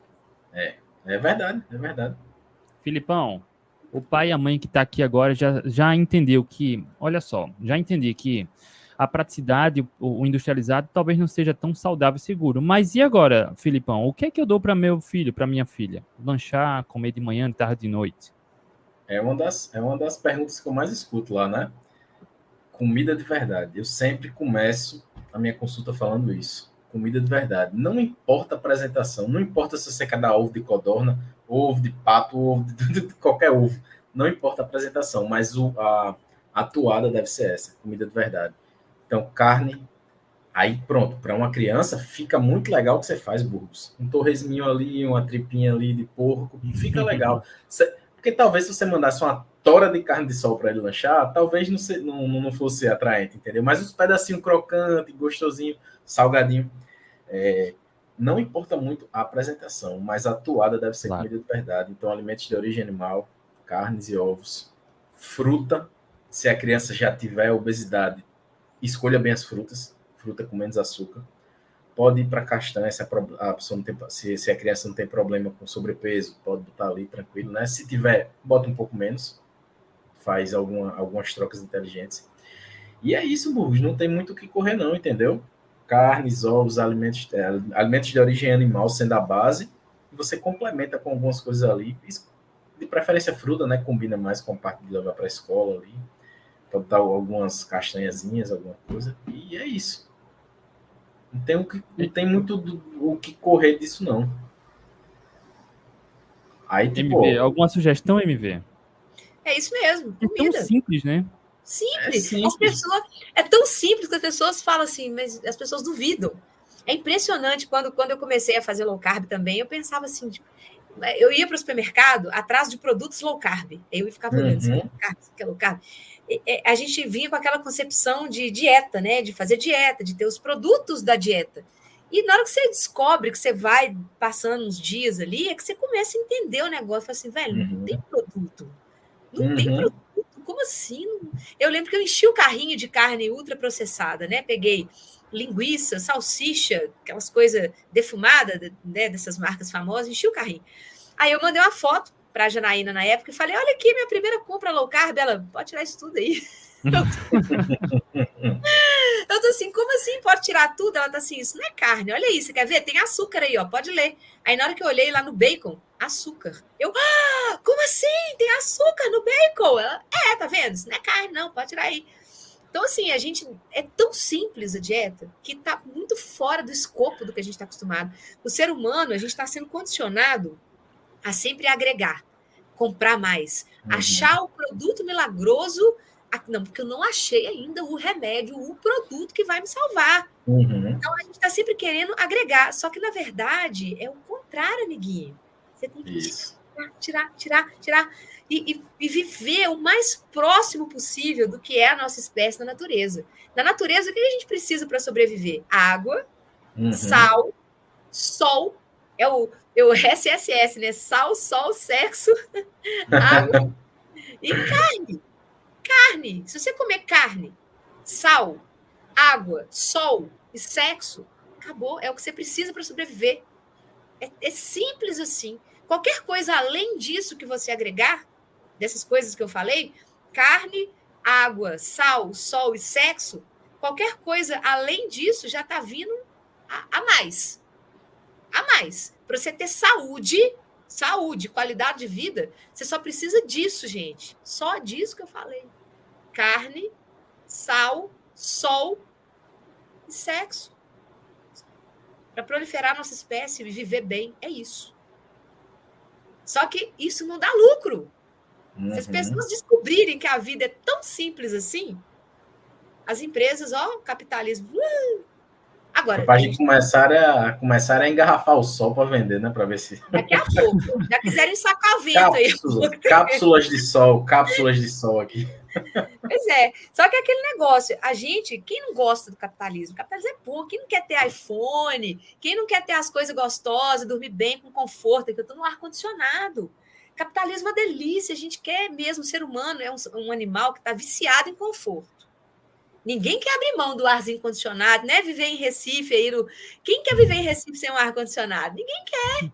É verdade, é verdade. Filipão, o pai e a mãe que está aqui agora já entendeu que, olha só, já entendi que a praticidade, o industrializado, talvez não seja tão saudável e seguro. Mas e agora, Filipão? O que é que eu dou para meu filho, para minha filha? Lanchar, comer de manhã, de tarde, de noite? É uma das perguntas que eu mais escuto lá, né? Comida de verdade. Eu sempre começo a minha consulta falando isso. Comida de verdade. Não importa a apresentação, não importa se você quer dar ovo de codorna, ovo de pato, ovo de qualquer ovo. Não importa a apresentação, mas a toada deve ser essa, comida de verdade. Então, carne. Aí, pronto, para uma criança, fica muito legal o que você faz, Burgos. Um torresminho ali, uma tripinha ali de porco, fica legal. Porque talvez se você mandasse uma tora de carne de sol para ele lanchar, talvez não fosse atraente, entendeu? Mas os pedacinhos crocantes, gostosinho, salgadinho. Não importa muito a apresentação, mas a toada deve ser comida de verdade. Então, alimentos de origem animal, carnes e ovos, fruta. Se a criança já tiver obesidade, escolha bem as frutas. Fruta com menos açúcar. Pode ir para castanha se a pessoa não tem, se a criança não tem problema com sobrepeso, pode botar ali tranquilo, né? Se tiver, bota um pouco menos. Faz algumas trocas inteligentes. E é isso, Burgos. Não tem muito o que correr, não, entendeu? Carnes, ovos, alimentos de origem animal sendo a base, e você complementa com algumas coisas ali. De preferência fruta, né? Combina mais com a parte de levar para a escola ali. Pode dar algumas castanhazinhas, alguma coisa. E é isso. Não tem muito o que correr disso, não. Aí, tipo... MV, alguma sugestão, MV? É isso mesmo, comida. É tão simples, né? Simples. As pessoas, é tão simples que as pessoas falam assim, mas as pessoas duvidam. É impressionante, quando eu comecei a fazer low carb também, eu pensava assim, tipo, eu ia para o supermercado atrás de produtos low carb. Eu ficava olhando, isso aqui é low carb. A gente vinha com aquela concepção de dieta, né? De fazer dieta, de ter os produtos da dieta. E na hora que você descobre, que você vai passando uns dias ali, é que você começa a entender o negócio. Fala assim, velho, não tem produto. Não tem produto. Como assim? Eu lembro que eu enchi o carrinho de carne ultraprocessada, né? Peguei linguiça, salsicha, aquelas coisas defumadas, né? Dessas marcas famosas, enchi o carrinho. Aí eu mandei uma foto para a Janaína na época e falei, olha aqui, minha primeira compra low carb. Ela, pode tirar isso tudo aí. Eu tô assim, como assim pode tirar tudo? Ela tá assim, isso não é carne, olha aí, você quer ver? Tem açúcar aí, ó, pode ler. Aí na hora que eu olhei lá no bacon, açúcar. Eu, como assim? Tem açúcar no bacon? Ela, tá vendo? Isso não é carne, não, pode tirar aí. Então, assim, a gente é tão simples a dieta que tá muito fora do escopo do que a gente está acostumado. O ser humano, a gente está sendo condicionado a sempre agregar, comprar mais, achar o produto milagroso. Não, porque eu não achei ainda o remédio, o produto que vai me salvar. Então, a gente está sempre querendo agregar. Só que, na verdade, é o contrário, amiguinho. Você tem que tirar. E viver o mais próximo possível do que é a nossa espécie na natureza. Na natureza, o que a gente precisa para sobreviver? Água, sal, sol. É o SSS, né? Sal, sol, sexo, água e carne. Carne. Se você comer carne, sal, água, sol e sexo, acabou. É o que você precisa para sobreviver. É simples assim. Qualquer coisa além disso que você agregar, dessas coisas que eu falei, carne, água, sal, sol e sexo, qualquer coisa além disso já está vindo a mais. A mais. Para você ter saúde, qualidade de vida, você só precisa disso, gente. Só disso que eu falei. Carne, sal, sol e sexo. Para proliferar nossa espécie e viver bem, é isso. Só que isso não dá lucro. Se as pessoas descobrirem que a vida é tão simples assim, as empresas, capitalismo. Agora, para a gente começar a engarrafar o sol para vender, né? Para ver se. Daqui a pouco. Já quiserem sacar o vento aí. Cápsulas de sol aqui. Pois é. Só que aquele negócio, quem não gosta do capitalismo? O capitalismo é bom. Quem não quer ter iPhone? Quem não quer ter as coisas gostosas, dormir bem, com conforto? Que eu estou no ar-condicionado. Capitalismo é uma delícia. A gente quer mesmo. O ser humano é um animal que está viciado em conforto. Ninguém quer abrir mão do arzinho condicionado, né? Viver em Recife aí. Quem quer viver em Recife sem um ar-condicionado? Ninguém quer.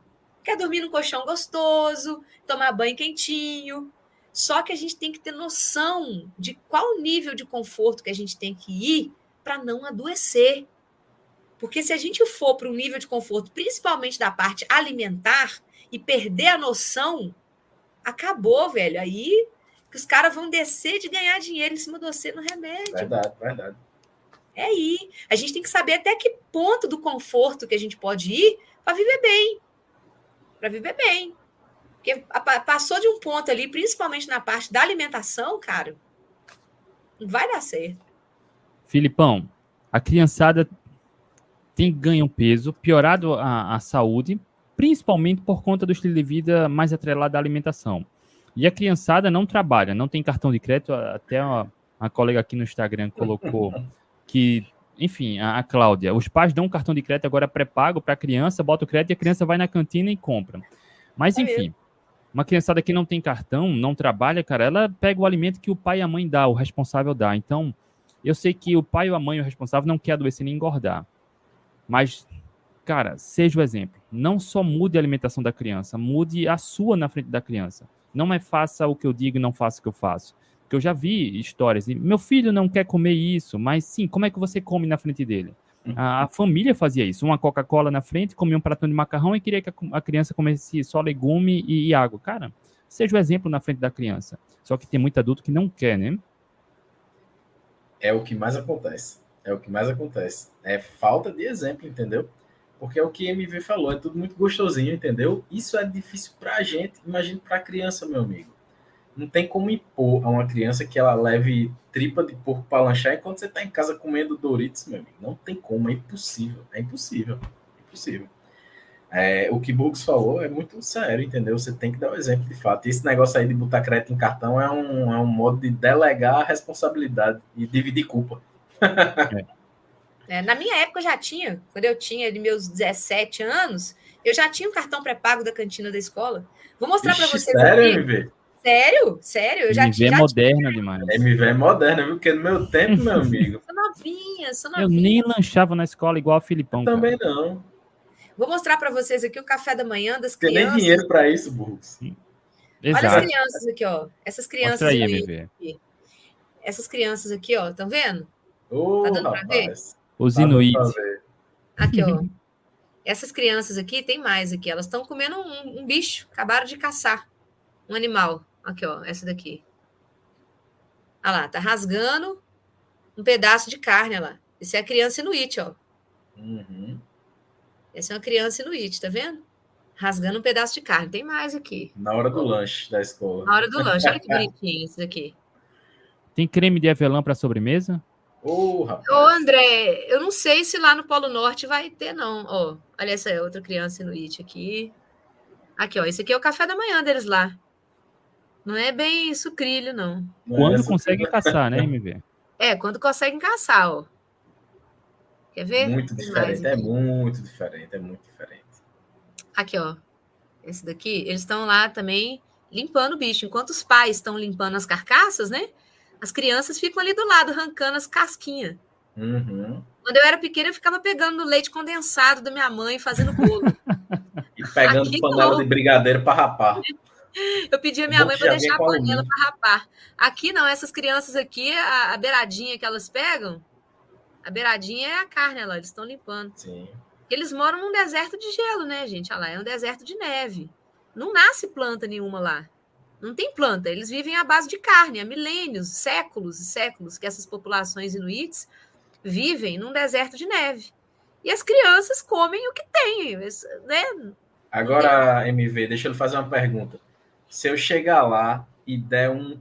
quer dormir num colchão gostoso, tomar banho quentinho. Só que a gente tem que ter noção de qual nível de conforto que a gente tem que ir para não adoecer. Porque se a gente for para um nível de conforto, principalmente da parte alimentar, e perder a noção, acabou, velho. Aí que os caras vão descer de ganhar dinheiro em cima de você no remédio. Verdade. É aí. A gente tem que saber até que ponto do conforto que a gente pode ir para viver bem. Para viver bem. Porque passou de um ponto ali, principalmente na parte da alimentação, cara, não vai dar certo. Filipão, a criançada tem ganho peso, piorado a saúde, principalmente por conta do estilo de vida mais atrelado à alimentação. E a criançada não trabalha, não tem cartão de crédito, até a colega aqui no Instagram colocou que, enfim, a Cláudia, os pais dão um cartão de crédito agora pré-pago para a criança, bota o crédito e a criança vai na cantina e compra. Mas, enfim, uma criançada que não tem cartão, não trabalha, cara, ela pega o alimento que o pai e a mãe dá, o responsável dá. Então, eu sei que o pai ou a mãe, o responsável, não quer adoecer nem engordar. Mas, cara, seja o exemplo. Não só mude a alimentação da criança, mude a sua na frente da criança. Não é faça o que eu digo e não faça o que eu faço. Porque eu já vi histórias. Meu filho não quer comer isso, mas sim, como é que você come na frente dele? A família fazia isso. Uma Coca-Cola na frente, comia um pratão de macarrão e queria que a criança comesse só legume e água. Cara, seja o exemplo na frente da criança. Só que tem muito adulto que não quer, né? É o que mais acontece. É falta de exemplo, entendeu? Porque é o que a MV falou, é tudo muito gostosinho, entendeu? Isso é difícil pra gente, imagina pra criança, meu amigo. Não tem como impor a uma criança que ela leve tripa de porco para lanchar enquanto você tá em casa comendo Doritos, meu amigo. Não tem como, é impossível. O que Bugs falou é muito sério, entendeu? Você tem que dar o exemplo de fato. E esse negócio aí de botar crédito em cartão é um modo de delegar a responsabilidade e dividir culpa. Na minha época eu já tinha, quando eu tinha de meus 17 anos, eu já tinha um cartão pré-pago da cantina da escola. Vou mostrar para vocês sério, aqui. MV? Sério, eu já MV tinha. É moderna demais. MV é moderna, viu? Porque no meu tempo, meu amigo. Sou novinha. Eu nem lanchava na escola igual a Filipão. Também cara. Não. Vou mostrar para vocês aqui o café da manhã das crianças. Tem nem dinheiro para isso, Burgos. Olha as crianças aqui, ó. Essas crianças aí, MV. Essas crianças aqui, ó. Estão vendo? Tá dando para ver? Os Inuits. Aqui, ó. Essas crianças aqui, tem mais aqui. Elas estão comendo um bicho. Acabaram de caçar um animal. Aqui, ó. Essa daqui. Olha lá. Tá rasgando um pedaço de carne, olha lá. Essa é a criança inuit, ó. Uhum. Essa é uma criança inuit, tá vendo? Rasgando um pedaço de carne. Tem mais aqui. Na hora do lanche da escola. Na hora do lanche. Olha que bonitinho isso daqui. Tem creme de avelã para sobremesa? Rapaz. André, eu não sei se lá no Polo Norte vai ter, não. Ó, olha essa outra criança inuit aqui. Aqui, ó. Esse aqui é o café da manhã deles lá. Não é bem sucrilho, não. Quando conseguem caçar, né, MV? Quando conseguem caçar, ó. Quer ver? Muito diferente, é muito diferente. Aqui, ó. Esse daqui, eles estão lá também limpando o bicho. Enquanto os pais estão limpando as carcaças, né? As crianças ficam ali do lado, arrancando as casquinhas. Uhum. Quando eu era pequena, eu ficava pegando o leite condensado da minha mãe, fazendo bolo. E pegando panela de brigadeiro para rapar. Eu pedi a minha mãe para deixar a panela para rapar. Aqui não, essas crianças aqui, a beiradinha que elas pegam, a beiradinha é a carne, eles estão limpando. Sim. Eles moram num deserto de gelo, né, gente? Olha lá, é um deserto de neve. Não nasce planta nenhuma lá. Não tem planta. Eles vivem à base de carne, há milênios, séculos e séculos que essas populações inuites vivem num deserto de neve. E as crianças comem o que tem, né? Agora, MV, deixa eu lhe fazer uma pergunta. Se eu chegar lá e der um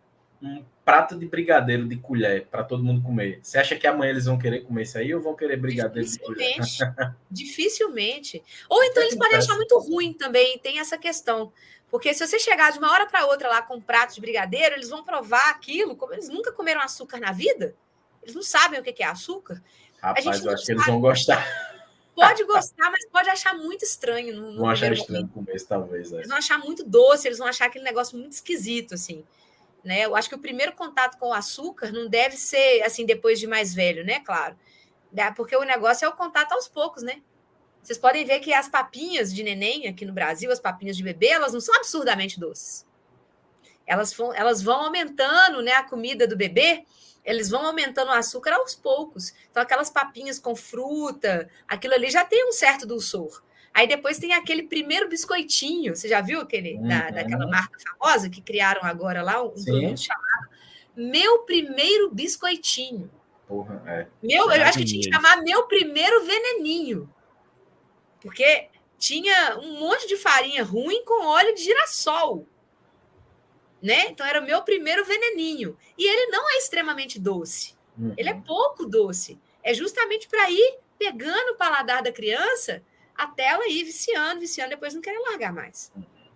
prato de brigadeiro de colher para todo mundo comer, você acha que amanhã eles vão querer comer isso aí ou vão querer brigadeiro de colher? Dificilmente. Ou então eles podem achar muito ruim também, tem essa questão. Porque se você chegar de uma hora para outra lá com um prato de brigadeiro, eles vão provar aquilo, como eles nunca comeram açúcar na vida, eles não sabem o que é açúcar. Rapaz, eu acho que eles vão gostar. Pode gostar, mas pode achar muito estranho. Vão achar estranho no começo, talvez. Eles vão achar muito doce, eles vão achar aquele negócio muito esquisito, assim. Né? Eu acho que o primeiro contato com o açúcar não deve ser, assim, depois de mais velho, né? Claro. Porque o negócio é o contato aos poucos, né? Vocês podem ver que as papinhas de neném aqui no Brasil, as papinhas de bebê, elas não são absurdamente doces. Elas vão aumentando, né, a comida do bebê, eles vão aumentando o açúcar aos poucos. Então, aquelas papinhas com fruta, aquilo ali já tem um certo dulçor. Aí depois tem aquele primeiro biscoitinho. Você já viu aquele daquela marca famosa que criaram agora lá, um produto chamado Meu Primeiro Biscoitinho. Porra, é. Eu acho que tinha que chamar Meu Primeiro Veneninho. Porque tinha um monte de farinha ruim com óleo de girassol. Né? Então era o meu primeiro veneninho. E ele não é extremamente doce. Ele é pouco doce. É justamente para ir pegando o paladar da criança até ela ir viciando, depois não querer largar mais.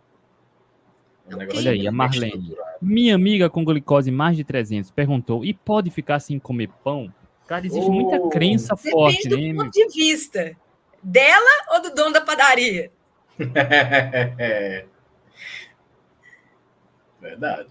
Olha aí, a Marlene. Minha amiga com glicose mais de 300 perguntou, e pode ficar sem comer pão? Cara, existe muita crença forte. Depende do ponto de vista. Dela ou do dono da padaria? Verdade.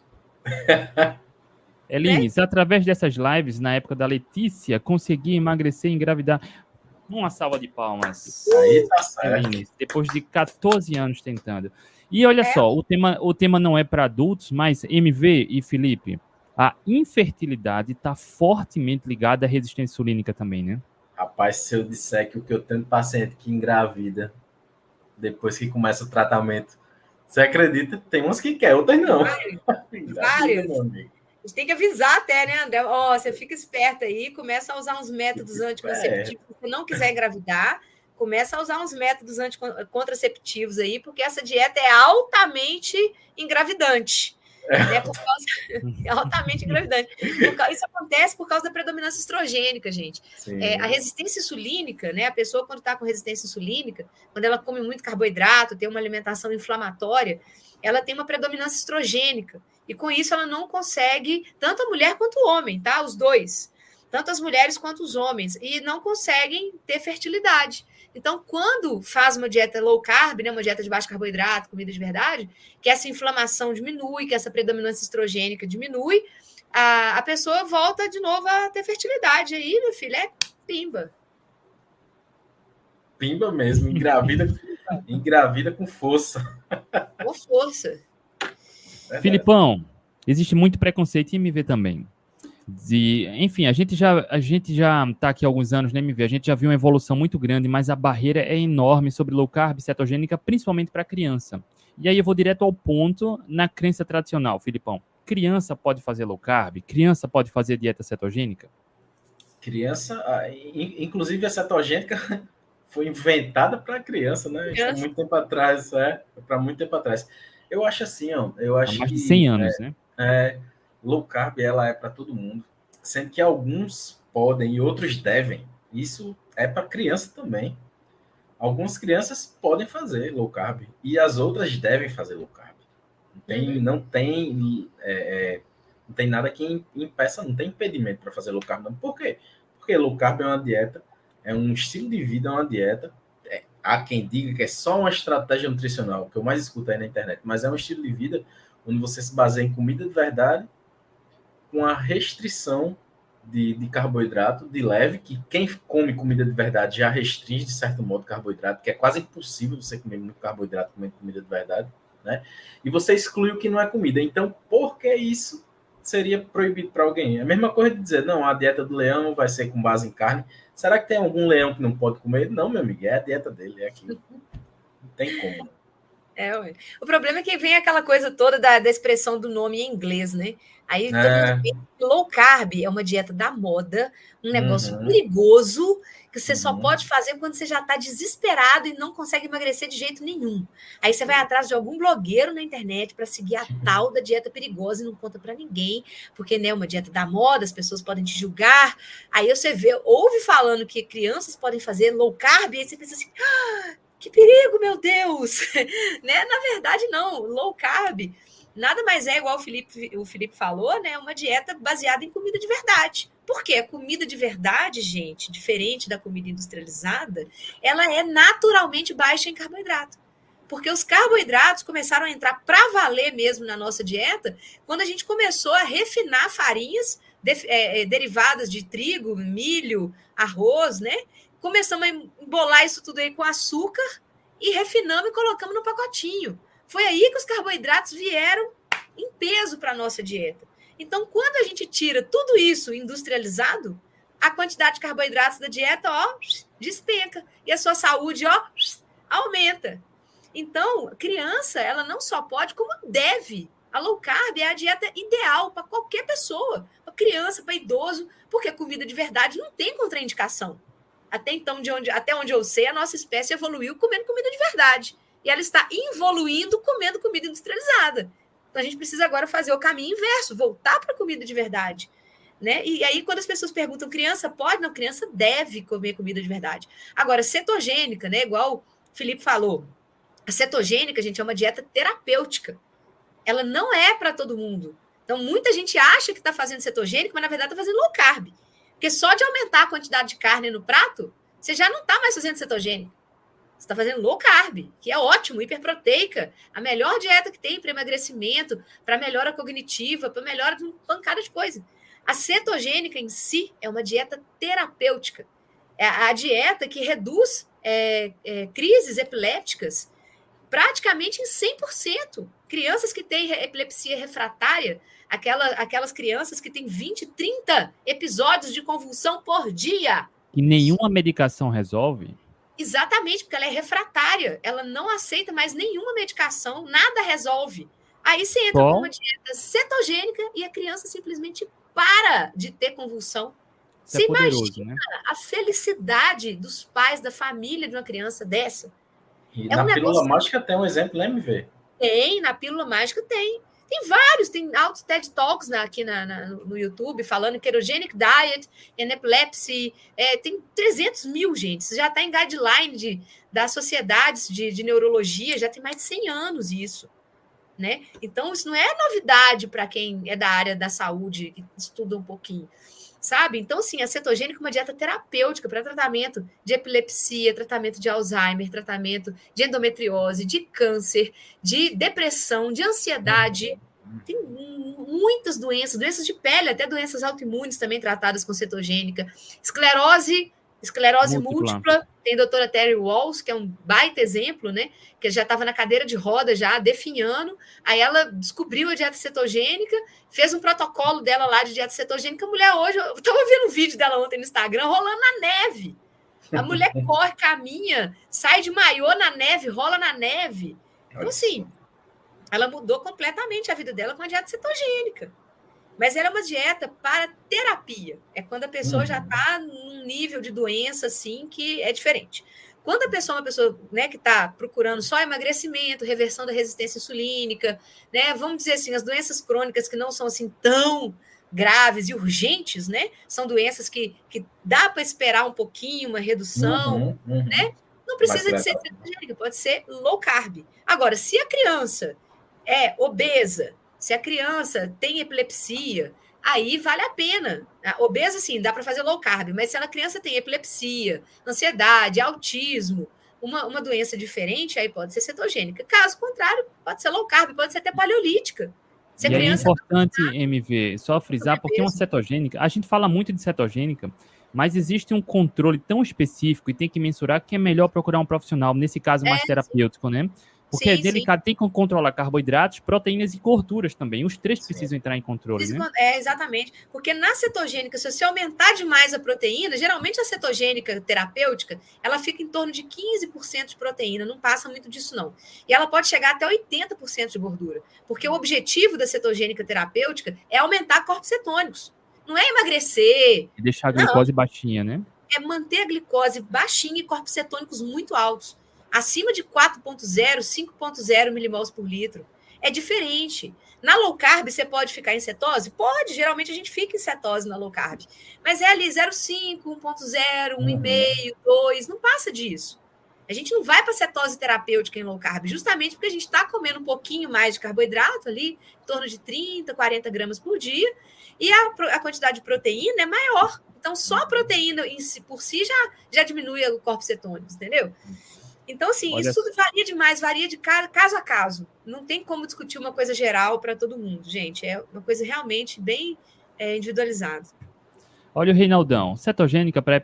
Eline, através dessas lives, na época da Letícia, consegui emagrecer e engravidar. Uma salva de palmas. Aí tá certo. Eline, depois de 14 anos tentando. E olha só, o tema não é para adultos, mas MV e Felipe, a infertilidade está fortemente ligada à resistência insulínica também, né? Rapaz, se eu disser que o que eu tenho paciente que engravida depois que começa o tratamento, você acredita? Tem umas que quer, outras não. Várias. A gente tem que avisar até, né, André? Você fica esperto aí, começa a usar uns métodos anticonceptivos. Se você não quiser engravidar, começa a usar uns métodos anticontraceptivos aí, porque essa dieta é altamente engravidante. É altamente engravidante. Isso acontece por causa da predominância estrogênica, gente. A resistência insulínica, né? A pessoa, quando está com resistência insulínica, quando ela come muito carboidrato, tem uma alimentação inflamatória, ela tem uma predominância estrogênica. E com isso ela não consegue, tanto a mulher quanto o homem, tá? Os dois. Tanto as mulheres quanto os homens. E não conseguem ter fertilidade. Então, quando faz uma dieta low carb, né, uma dieta de baixo carboidrato, comida de verdade, que essa inflamação diminui, que essa predominância estrogênica diminui, a pessoa volta de novo a ter fertilidade. Aí, meu filho, é pimba. Pimba mesmo, engravida com força. Com força. Filipão, existe muito preconceito em MV também. Enfim, a gente já está aqui há alguns anos, né, MV? A gente já viu uma evolução muito grande, mas a barreira é enorme sobre low carb, cetogênica, principalmente para criança. E aí eu vou direto ao ponto na crença tradicional, Filipão. Criança pode fazer low carb? Criança pode fazer dieta cetogênica? Criança, inclusive a cetogênica foi inventada para criança, né? Isso há muito tempo atrás, para muito tempo atrás. Eu acho assim, eu acho há mais de 100 anos, né? Low carb, ela é para todo mundo, sendo que alguns podem e outros devem. Isso é para criança também. Algumas crianças podem fazer low carb e as outras devem fazer low carb. Não tem nada que impeça, não tem impedimento para fazer low carb. Não. Por quê? Porque low carb é uma dieta, é um estilo de vida, é uma dieta. Há quem diga que é só uma estratégia nutricional, que eu mais escuto aí na internet, mas é um estilo de vida onde você se baseia em comida de verdade, com a restrição de carboidrato, de leve, que quem come comida de verdade já restringe, de certo modo, carboidrato, que é quase impossível você comer muito carboidrato comendo comida de verdade, né? E você exclui o que não é comida. Então, por que isso seria proibido para alguém? É a mesma coisa de dizer, não, a dieta do leão vai ser com base em carne. Será que tem algum leão que não pode comer? Não, meu amigo, é a dieta dele, é aquilo. Não tem como. O problema é que vem aquela coisa toda da expressão do nome em inglês, né? Aí todo mundo pensa que low carb é uma dieta da moda, um negócio perigoso, que você só pode fazer quando você já está desesperado e não consegue emagrecer de jeito nenhum. Aí você vai atrás de algum blogueiro na internet para seguir a tal da dieta perigosa e não conta para ninguém, porque é uma dieta da moda, as pessoas podem te julgar. Aí você ouve falando que crianças podem fazer low carb, e aí você pensa assim, que perigo, meu Deus! Né? Na verdade, não. Low carb nada mais é, igual o Felipe falou, né? Uma dieta baseada em comida de verdade. Por quê? A comida de verdade, gente, diferente da comida industrializada, ela é naturalmente baixa em carboidrato. Porque os carboidratos começaram a entrar para valer mesmo na nossa dieta quando a gente começou a refinar farinhas derivadas de trigo, milho, arroz, né? começamos a embolar isso tudo aí com açúcar e refinamos e colocamos no pacotinho. Foi aí que os carboidratos vieram em peso para a nossa dieta. Então, quando a gente tira tudo isso industrializado, a quantidade de carboidratos da dieta, ó, despenca. E a sua saúde, ó, aumenta. Então, criança, ela não só pode, como deve. A low carb é a dieta ideal para qualquer pessoa, para criança, para idoso, porque comida de verdade não tem contraindicação. Até então, até onde eu sei, a nossa espécie evoluiu comendo comida de verdade. E ela está evoluindo comendo comida industrializada. Então, a gente precisa agora fazer o caminho inverso, voltar para a comida de verdade. Né? E aí, quando as pessoas perguntam, criança pode? Não, criança deve comer comida de verdade. Agora, cetogênica, né? Igual o Felipe falou, a cetogênica, gente, é uma dieta terapêutica. Ela não é para todo mundo. Então, muita gente acha que está fazendo cetogênica, mas, na verdade, está fazendo low carb. Porque só de aumentar a quantidade de carne no prato, você já não está mais fazendo cetogênica. Você está fazendo low carb, que é ótimo, hiperproteica, a melhor dieta que tem para emagrecimento, para melhora cognitiva, para melhora de uma pancada de coisa. A cetogênica em si é uma dieta terapêutica. É a dieta que reduz crises epilépticas praticamente em 100%. Crianças que têm epilepsia refratária, aquelas crianças que têm 20, 30 episódios de convulsão por dia. E nenhuma medicação resolve? Exatamente, porque ela é refratária. Ela não aceita mais nenhuma medicação, nada resolve. Aí você entra com uma dieta cetogênica e a criança simplesmente para de ter convulsão. Você imagina, né? A felicidade dos pais, da família de uma criança dessa. E na Pílula Mágica tem um exemplo, né, MV? Tem, na Pílula Mágica tem. Tem vários, tem altos TED Talks aqui no YouTube falando Ketogenic Diet and Epilepsy. Tem 300 mil, gente. Isso já está em guideline das sociedades de neurologia, já tem mais de 100 anos isso. Né? Então, isso não é novidade para quem é da área da saúde, que estuda um pouquinho, sabe? Então, assim, a cetogênica é uma dieta terapêutica para tratamento de epilepsia, tratamento de Alzheimer, tratamento de endometriose, de câncer, de depressão, de ansiedade. Tem muitas doenças de pele, até doenças autoimunes também tratadas com cetogênica. Esclerose múltipla, tem a doutora Terry Walls, que é um baita exemplo, né? Que já estava na cadeira de roda, já definhando. Aí ela descobriu a dieta cetogênica, fez um protocolo dela lá de dieta cetogênica. A mulher hoje, eu estava vendo um vídeo dela ontem no Instagram, rolando na neve. A mulher corre, caminha, sai de maiô na neve, rola na neve. Então, assim, ela mudou completamente a vida dela com a dieta cetogênica. Mas ela é uma dieta para terapia. É quando a pessoa já está num nível de doença assim que é diferente. Quando a pessoa é uma pessoa, né, que está procurando só emagrecimento, reversão da resistência insulínica, né, vamos dizer assim, as doenças crônicas que não são assim tão graves e urgentes, né, são doenças que dá para esperar um pouquinho, uma redução, né? Não precisa de ser cetogênica, pode ser low carb. Agora, se a criança é obesa, se a criança tem epilepsia, aí vale a pena. Obesa, sim, dá para fazer low carb, mas se a criança tem epilepsia, ansiedade, autismo, uma doença diferente, aí pode ser cetogênica. Caso contrário, pode ser low carb, pode ser até paleolítica. Se a criança é importante, MV, só frisar, porque uma cetogênica, a gente fala muito de cetogênica, mas existe um controle tão específico e tem que mensurar que é melhor procurar um profissional, nesse caso mais terapêutico, né? Porque é delicado, tem que controlar carboidratos, proteínas e gorduras também. Os três precisam entrar em controle, né? Exatamente. Porque na cetogênica, se você aumentar demais a proteína, geralmente a cetogênica terapêutica, ela fica em torno de 15% de proteína, não passa muito disso, não. E ela pode chegar até 80% de gordura. Porque o objetivo da cetogênica terapêutica é aumentar corpos cetônicos. Não é emagrecer. E deixar a glicose baixinha, né? É manter a glicose baixinha e corpos cetônicos muito altos. Acima de 4,0, 5,0 milimols por litro. É diferente. Na low carb, você pode ficar em cetose? Pode, geralmente a gente fica em cetose na low carb. Mas é ali 0,5, 1,0, 1,5, 2, não passa disso. A gente não vai para cetose terapêutica em low carb, justamente porque a gente está comendo um pouquinho mais de carboidrato ali, em torno de 30, 40 gramas por dia, e a quantidade de proteína é maior. Então, só a proteína por si já diminui o corpo cetônico, entendeu? Então, assim, isso tudo varia demais, varia de caso a caso. Não tem como discutir uma coisa geral para todo mundo, gente. É uma coisa realmente bem individualizada. Olha o Reinaldão. Cetogênica para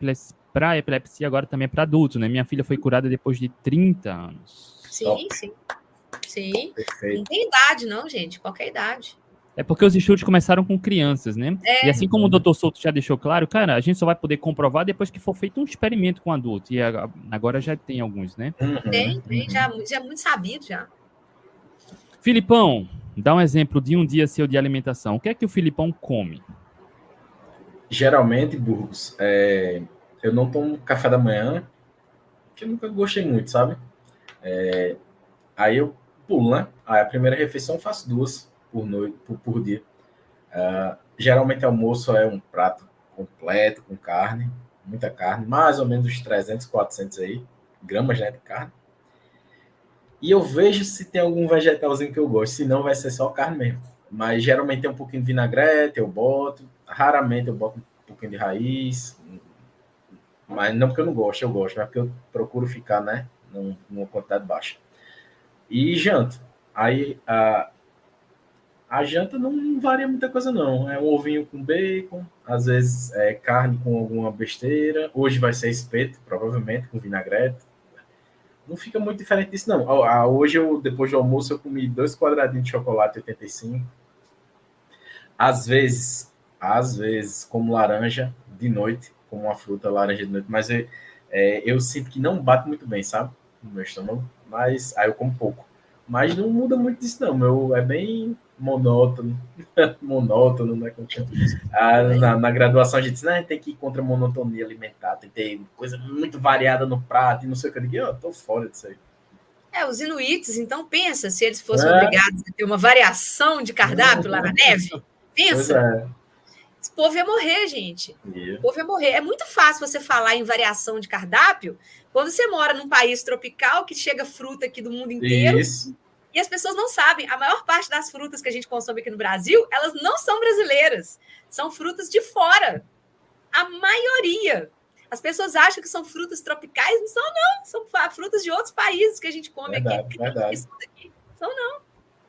para epilepsia, agora também é para adultos, né? Minha filha foi curada depois de 30 anos. Sim, sim. Sim. Não tem idade, não, gente. Qualquer idade. É porque os estudos começaram com crianças, né? E assim como o Dr. Souto já deixou claro, cara, a gente só vai poder comprovar depois que for feito um experimento com adulto. E agora já tem alguns, né? Tem. Já é muito sabido, já. Filipão, dá um exemplo de um dia seu de alimentação. O que é que o Filipão come? Geralmente, Burgos, eu não tomo café da manhã, que eu nunca gostei muito, sabe? Aí eu pulo, né? Aí a primeira refeição eu faço 2 por noite, por dia. Geralmente almoço é um prato completo com carne, muita carne, mais ou menos uns 300, 400 aí, gramas, né, de carne. E eu vejo se tem algum vegetalzinho que eu gosto, senão vai ser só carne mesmo. Mas geralmente tem um pouquinho de vinagrete, eu boto, raramente eu boto um pouquinho de raiz, mas não porque eu não gosto, eu gosto, mas porque eu procuro ficar, né, numa quantidade baixa. E janto. Aí a janta não varia muita coisa, não. É um ovinho com bacon, às vezes é carne com alguma besteira. Hoje vai ser espeto, provavelmente, com vinagrete. Não fica muito diferente disso, não. Hoje, depois do almoço, eu comi 2 quadradinhos de chocolate 85. Às vezes, como laranja de noite, como uma fruta laranja de noite, mas eu sinto que não bate muito bem, sabe? No meu estômago. Mas aí eu como pouco. Mas não muda muito disso, não. É bem monótono, né? Na graduação a gente diz, né, tem que ir contra a monotonia alimentar, tem que ter coisa muito variada no prato, e não sei o que eu digo, eu tô fora disso aí. Os inuites, então pensa, se eles fossem obrigados a ter uma variação de cardápio lá na neve, pensa. Esse povo ia morrer, gente. O povo ia morrer. É muito fácil você falar em variação de cardápio quando você mora num país tropical que chega fruta aqui do mundo inteiro. Isso. E as pessoas não sabem. A maior parte das frutas que a gente consome aqui no Brasil, elas não são brasileiras. São frutas de fora. A maioria. As pessoas acham que são frutas tropicais. Não são, não. São frutas de outros países que a gente come aqui. Verdade. São, não.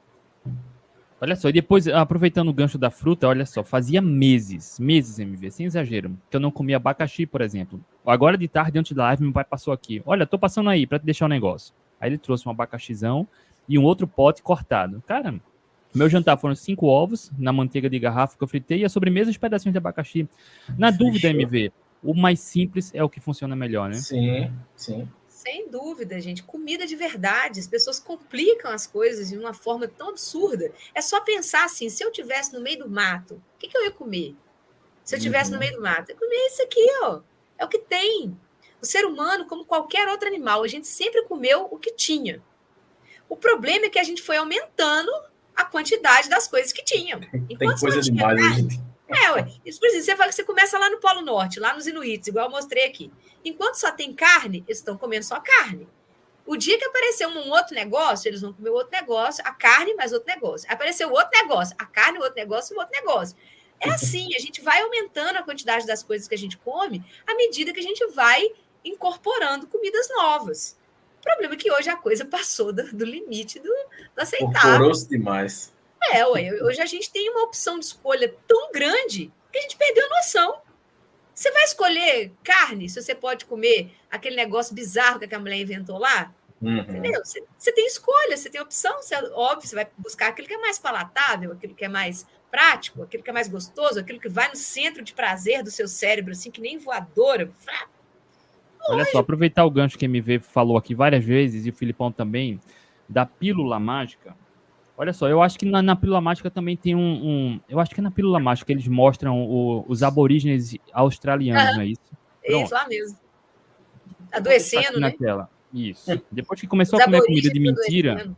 Olha só, e depois, aproveitando o gancho da fruta, olha só, fazia meses, MV, sem exagero, que eu não comia abacaxi, por exemplo. Agora de tarde, antes da live, meu pai passou aqui. Olha, tô passando aí pra te deixar um negócio. Aí ele trouxe um abacaxizão e um outro pote cortado. Cara, meu jantar foram 5 ovos na manteiga de garrafa que eu fritei e a sobremesa, os pedacinhos de abacaxi. Na dúvida, MV, o mais simples é o que funciona melhor, né? Sim. Sem dúvida, gente. Comida de verdade. As pessoas complicam as coisas de uma forma tão absurda. É só pensar assim, se eu estivesse no meio do mato, o que eu ia comer? Se eu estivesse no meio do mato, eu comia isso aqui, ó. É o que tem. O ser humano, como qualquer outro animal, a gente sempre comeu o que tinha. O problema é que a gente foi aumentando a quantidade das coisas que tinham. Tem coisa demais, gente. Isso, por exemplo, você começa lá no Polo Norte, lá nos Inuits, igual eu mostrei aqui. Enquanto só tem carne, eles estão comendo só carne. O dia que apareceu um outro negócio, eles vão comer outro negócio, a carne mais outro negócio. Apareceu outro negócio, a carne, outro negócio e outro negócio. É assim, a gente vai aumentando a quantidade das coisas que a gente come à medida que a gente vai incorporando comidas novas. O problema é que hoje a coisa passou do limite do aceitável. Incorporou-se demais. Hoje a gente tem uma opção de escolha tão grande que a gente perdeu a noção. Você vai escolher carne, se você pode comer aquele negócio bizarro que a mulher inventou lá? Entendeu? Você tem escolha, você tem opção. Óbvio, você vai buscar aquilo que é mais palatável, aquilo que é mais prático, aquilo que é mais gostoso, aquilo que vai no centro de prazer do seu cérebro, assim, que nem voadora. Olha só, aproveitar o gancho que a MV falou aqui várias vezes, e o Filipão também, da pílula mágica. Olha só, eu acho que na pílula mágica também tem eu acho que é na pílula mágica que eles mostram os aborígenes australianos, não é isso? Pronto. Isso lá mesmo. Adoecendo, né? Tela. Isso. Depois que começou a comer comida de mentira,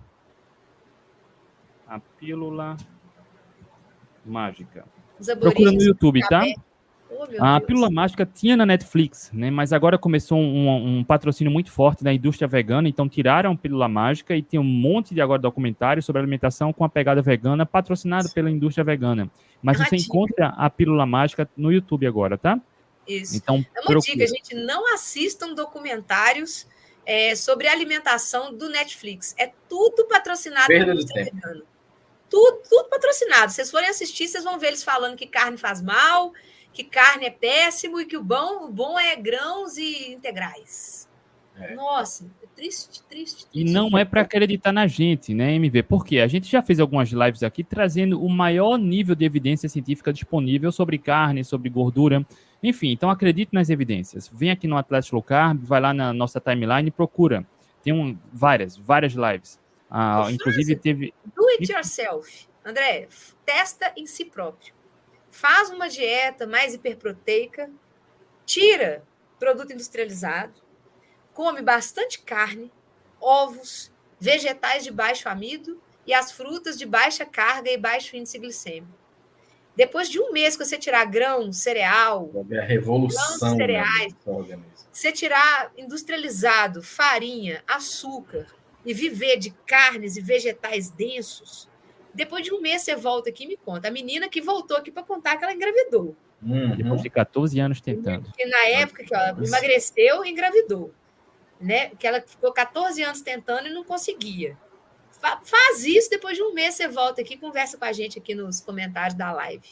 a pílula mágica. Procura no YouTube, tá? A pílula mágica tinha na Netflix, né? Mas agora começou um patrocínio muito forte da indústria vegana, então tiraram a pílula mágica e tem um monte de agora documentários sobre alimentação com a pegada vegana, patrocinado pela indústria vegana. Mas você encontra a pílula mágica no YouTube agora, tá? Isso. Então, é uma dica, gente, não assistam documentários sobre alimentação do Netflix. É tudo patrocinado pela indústria vegana. Tudo patrocinado. Se vocês forem assistir, vocês vão ver eles falando que carne faz mal, que carne é péssimo e que o bom é grãos e integrais. Nossa, triste. E não é para acreditar na gente, né, MV? Porque a gente já fez algumas lives aqui trazendo o maior nível de evidência científica disponível sobre carne, sobre gordura. Enfim, então acredite nas evidências. Vem aqui no Atlético Low Carb, vai lá na nossa timeline e procura. Tem várias lives. Inclusive teve... Do it yourself. André, testa em si próprio. Faz uma dieta mais hiperproteica, tira produto industrializado, come bastante carne, ovos, vegetais de baixo amido e as frutas de baixa carga e baixo índice glicêmico. Depois de um mês que você tirar grão, cereal, a revolução, cereais, você tirar industrializado, farinha, açúcar e viver de carnes e vegetais densos, depois de um mês você volta aqui e me conta. A menina que voltou aqui para contar que ela engravidou. Depois de 14 anos tentando. E na época que ela emagreceu e engravidou. Né? Que ela ficou 14 anos tentando e não conseguia. Faz isso, depois de um mês você volta aqui e conversa com a gente aqui nos comentários da live.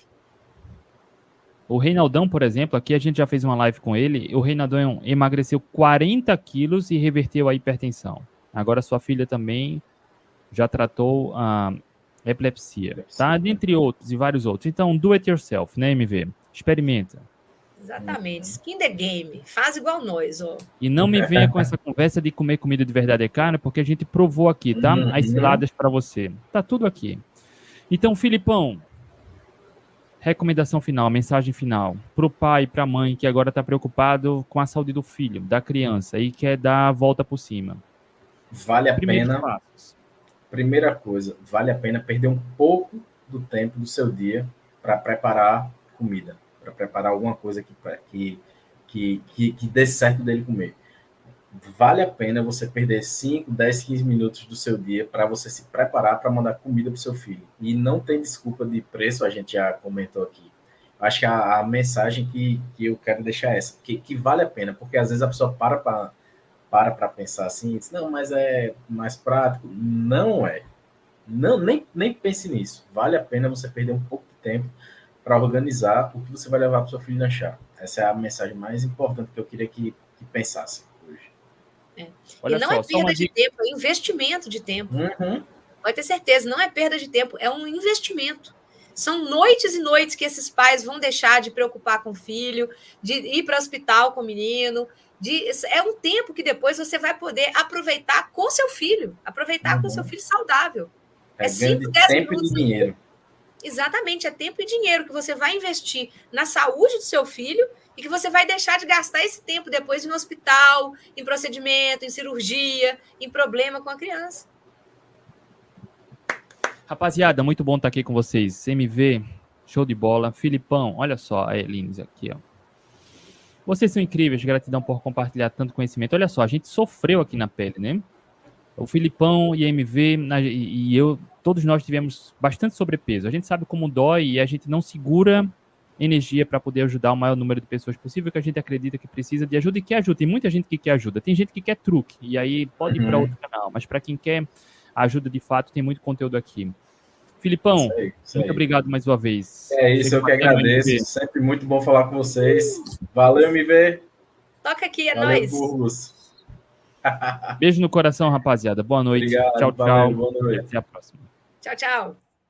O Reinaldão, por exemplo, aqui a gente já fez uma live com ele, o Reinaldão emagreceu 40 quilos e reverteu a hipertensão. Agora sua filha também já tratou a epilepsia, tá? Dentre outros e vários outros. Então, do it yourself, né, MV? Experimenta. Exatamente. Skin the game. Faz igual nós, ó. E não me venha com essa conversa de comer comida de verdade é carne, porque a gente provou aqui, tá? As ciladas para você. Tá tudo aqui. Então, Filipão, recomendação final, mensagem final pro pai e pra mãe que agora tá preocupado com a saúde do filho, da criança e quer dar a volta por cima. Vale a pena. Primeira coisa, vale a pena perder um pouco do tempo do seu dia para preparar comida, para preparar alguma coisa que dê certo dele comer. Vale a pena você perder 5, 10, 15 minutos do seu dia para você se preparar para mandar comida para o seu filho. E não tem desculpa de preço, a gente já comentou aqui. Acho que a mensagem que eu quero deixar é essa, que vale a pena, porque às vezes a pessoa para pensar assim, diz, não, mas é mais prático. Não é. Não, nem pense nisso. Vale a pena você perder um pouco de tempo para organizar o que você vai levar para o seu filho lanchar. Essa é a mensagem mais importante que eu queria que pensasse hoje. Olha, e não é perda de tempo, é investimento de tempo. Pode ter certeza, não é perda de tempo, é um investimento. São noites e noites que esses pais vão deixar de preocupar com o filho, de ir para o hospital com o menino. É um tempo que depois você vai poder aproveitar com seu filho, aproveitar com seu filho saudável. É 5, 10 tempo minutos. E dinheiro. Exatamente, é tempo e dinheiro que você vai investir na saúde do seu filho e que você vai deixar de gastar esse tempo depois no hospital, em procedimento, em cirurgia, em problema com a criança. Rapaziada, muito bom estar aqui com vocês. MV, show de bola. Filipão, olha só a Elines aqui, ó. Vocês são incríveis, gratidão por compartilhar tanto conhecimento. Olha só, a gente sofreu aqui na pele, né? O Filipão e a MV e eu, todos nós tivemos bastante sobrepeso. A gente sabe como dói e a gente não segura energia para poder ajudar o maior número de pessoas possível que a gente acredita que precisa de ajuda e que ajuda. Tem muita gente que quer ajuda. Tem gente que quer truque e aí pode ir para outro canal. Mas para quem quer ajuda de fato, tem muito conteúdo aqui. Filipão, muito obrigado mais uma vez. É isso, eu que agradeço. Sempre muito bom falar com vocês. Valeu, MV. Toca aqui, é nóis. Burgos. Beijo no coração, rapaziada. Boa noite. Obrigado, tchau, tchau. Valeu, boa noite. Até a próxima. Tchau, tchau.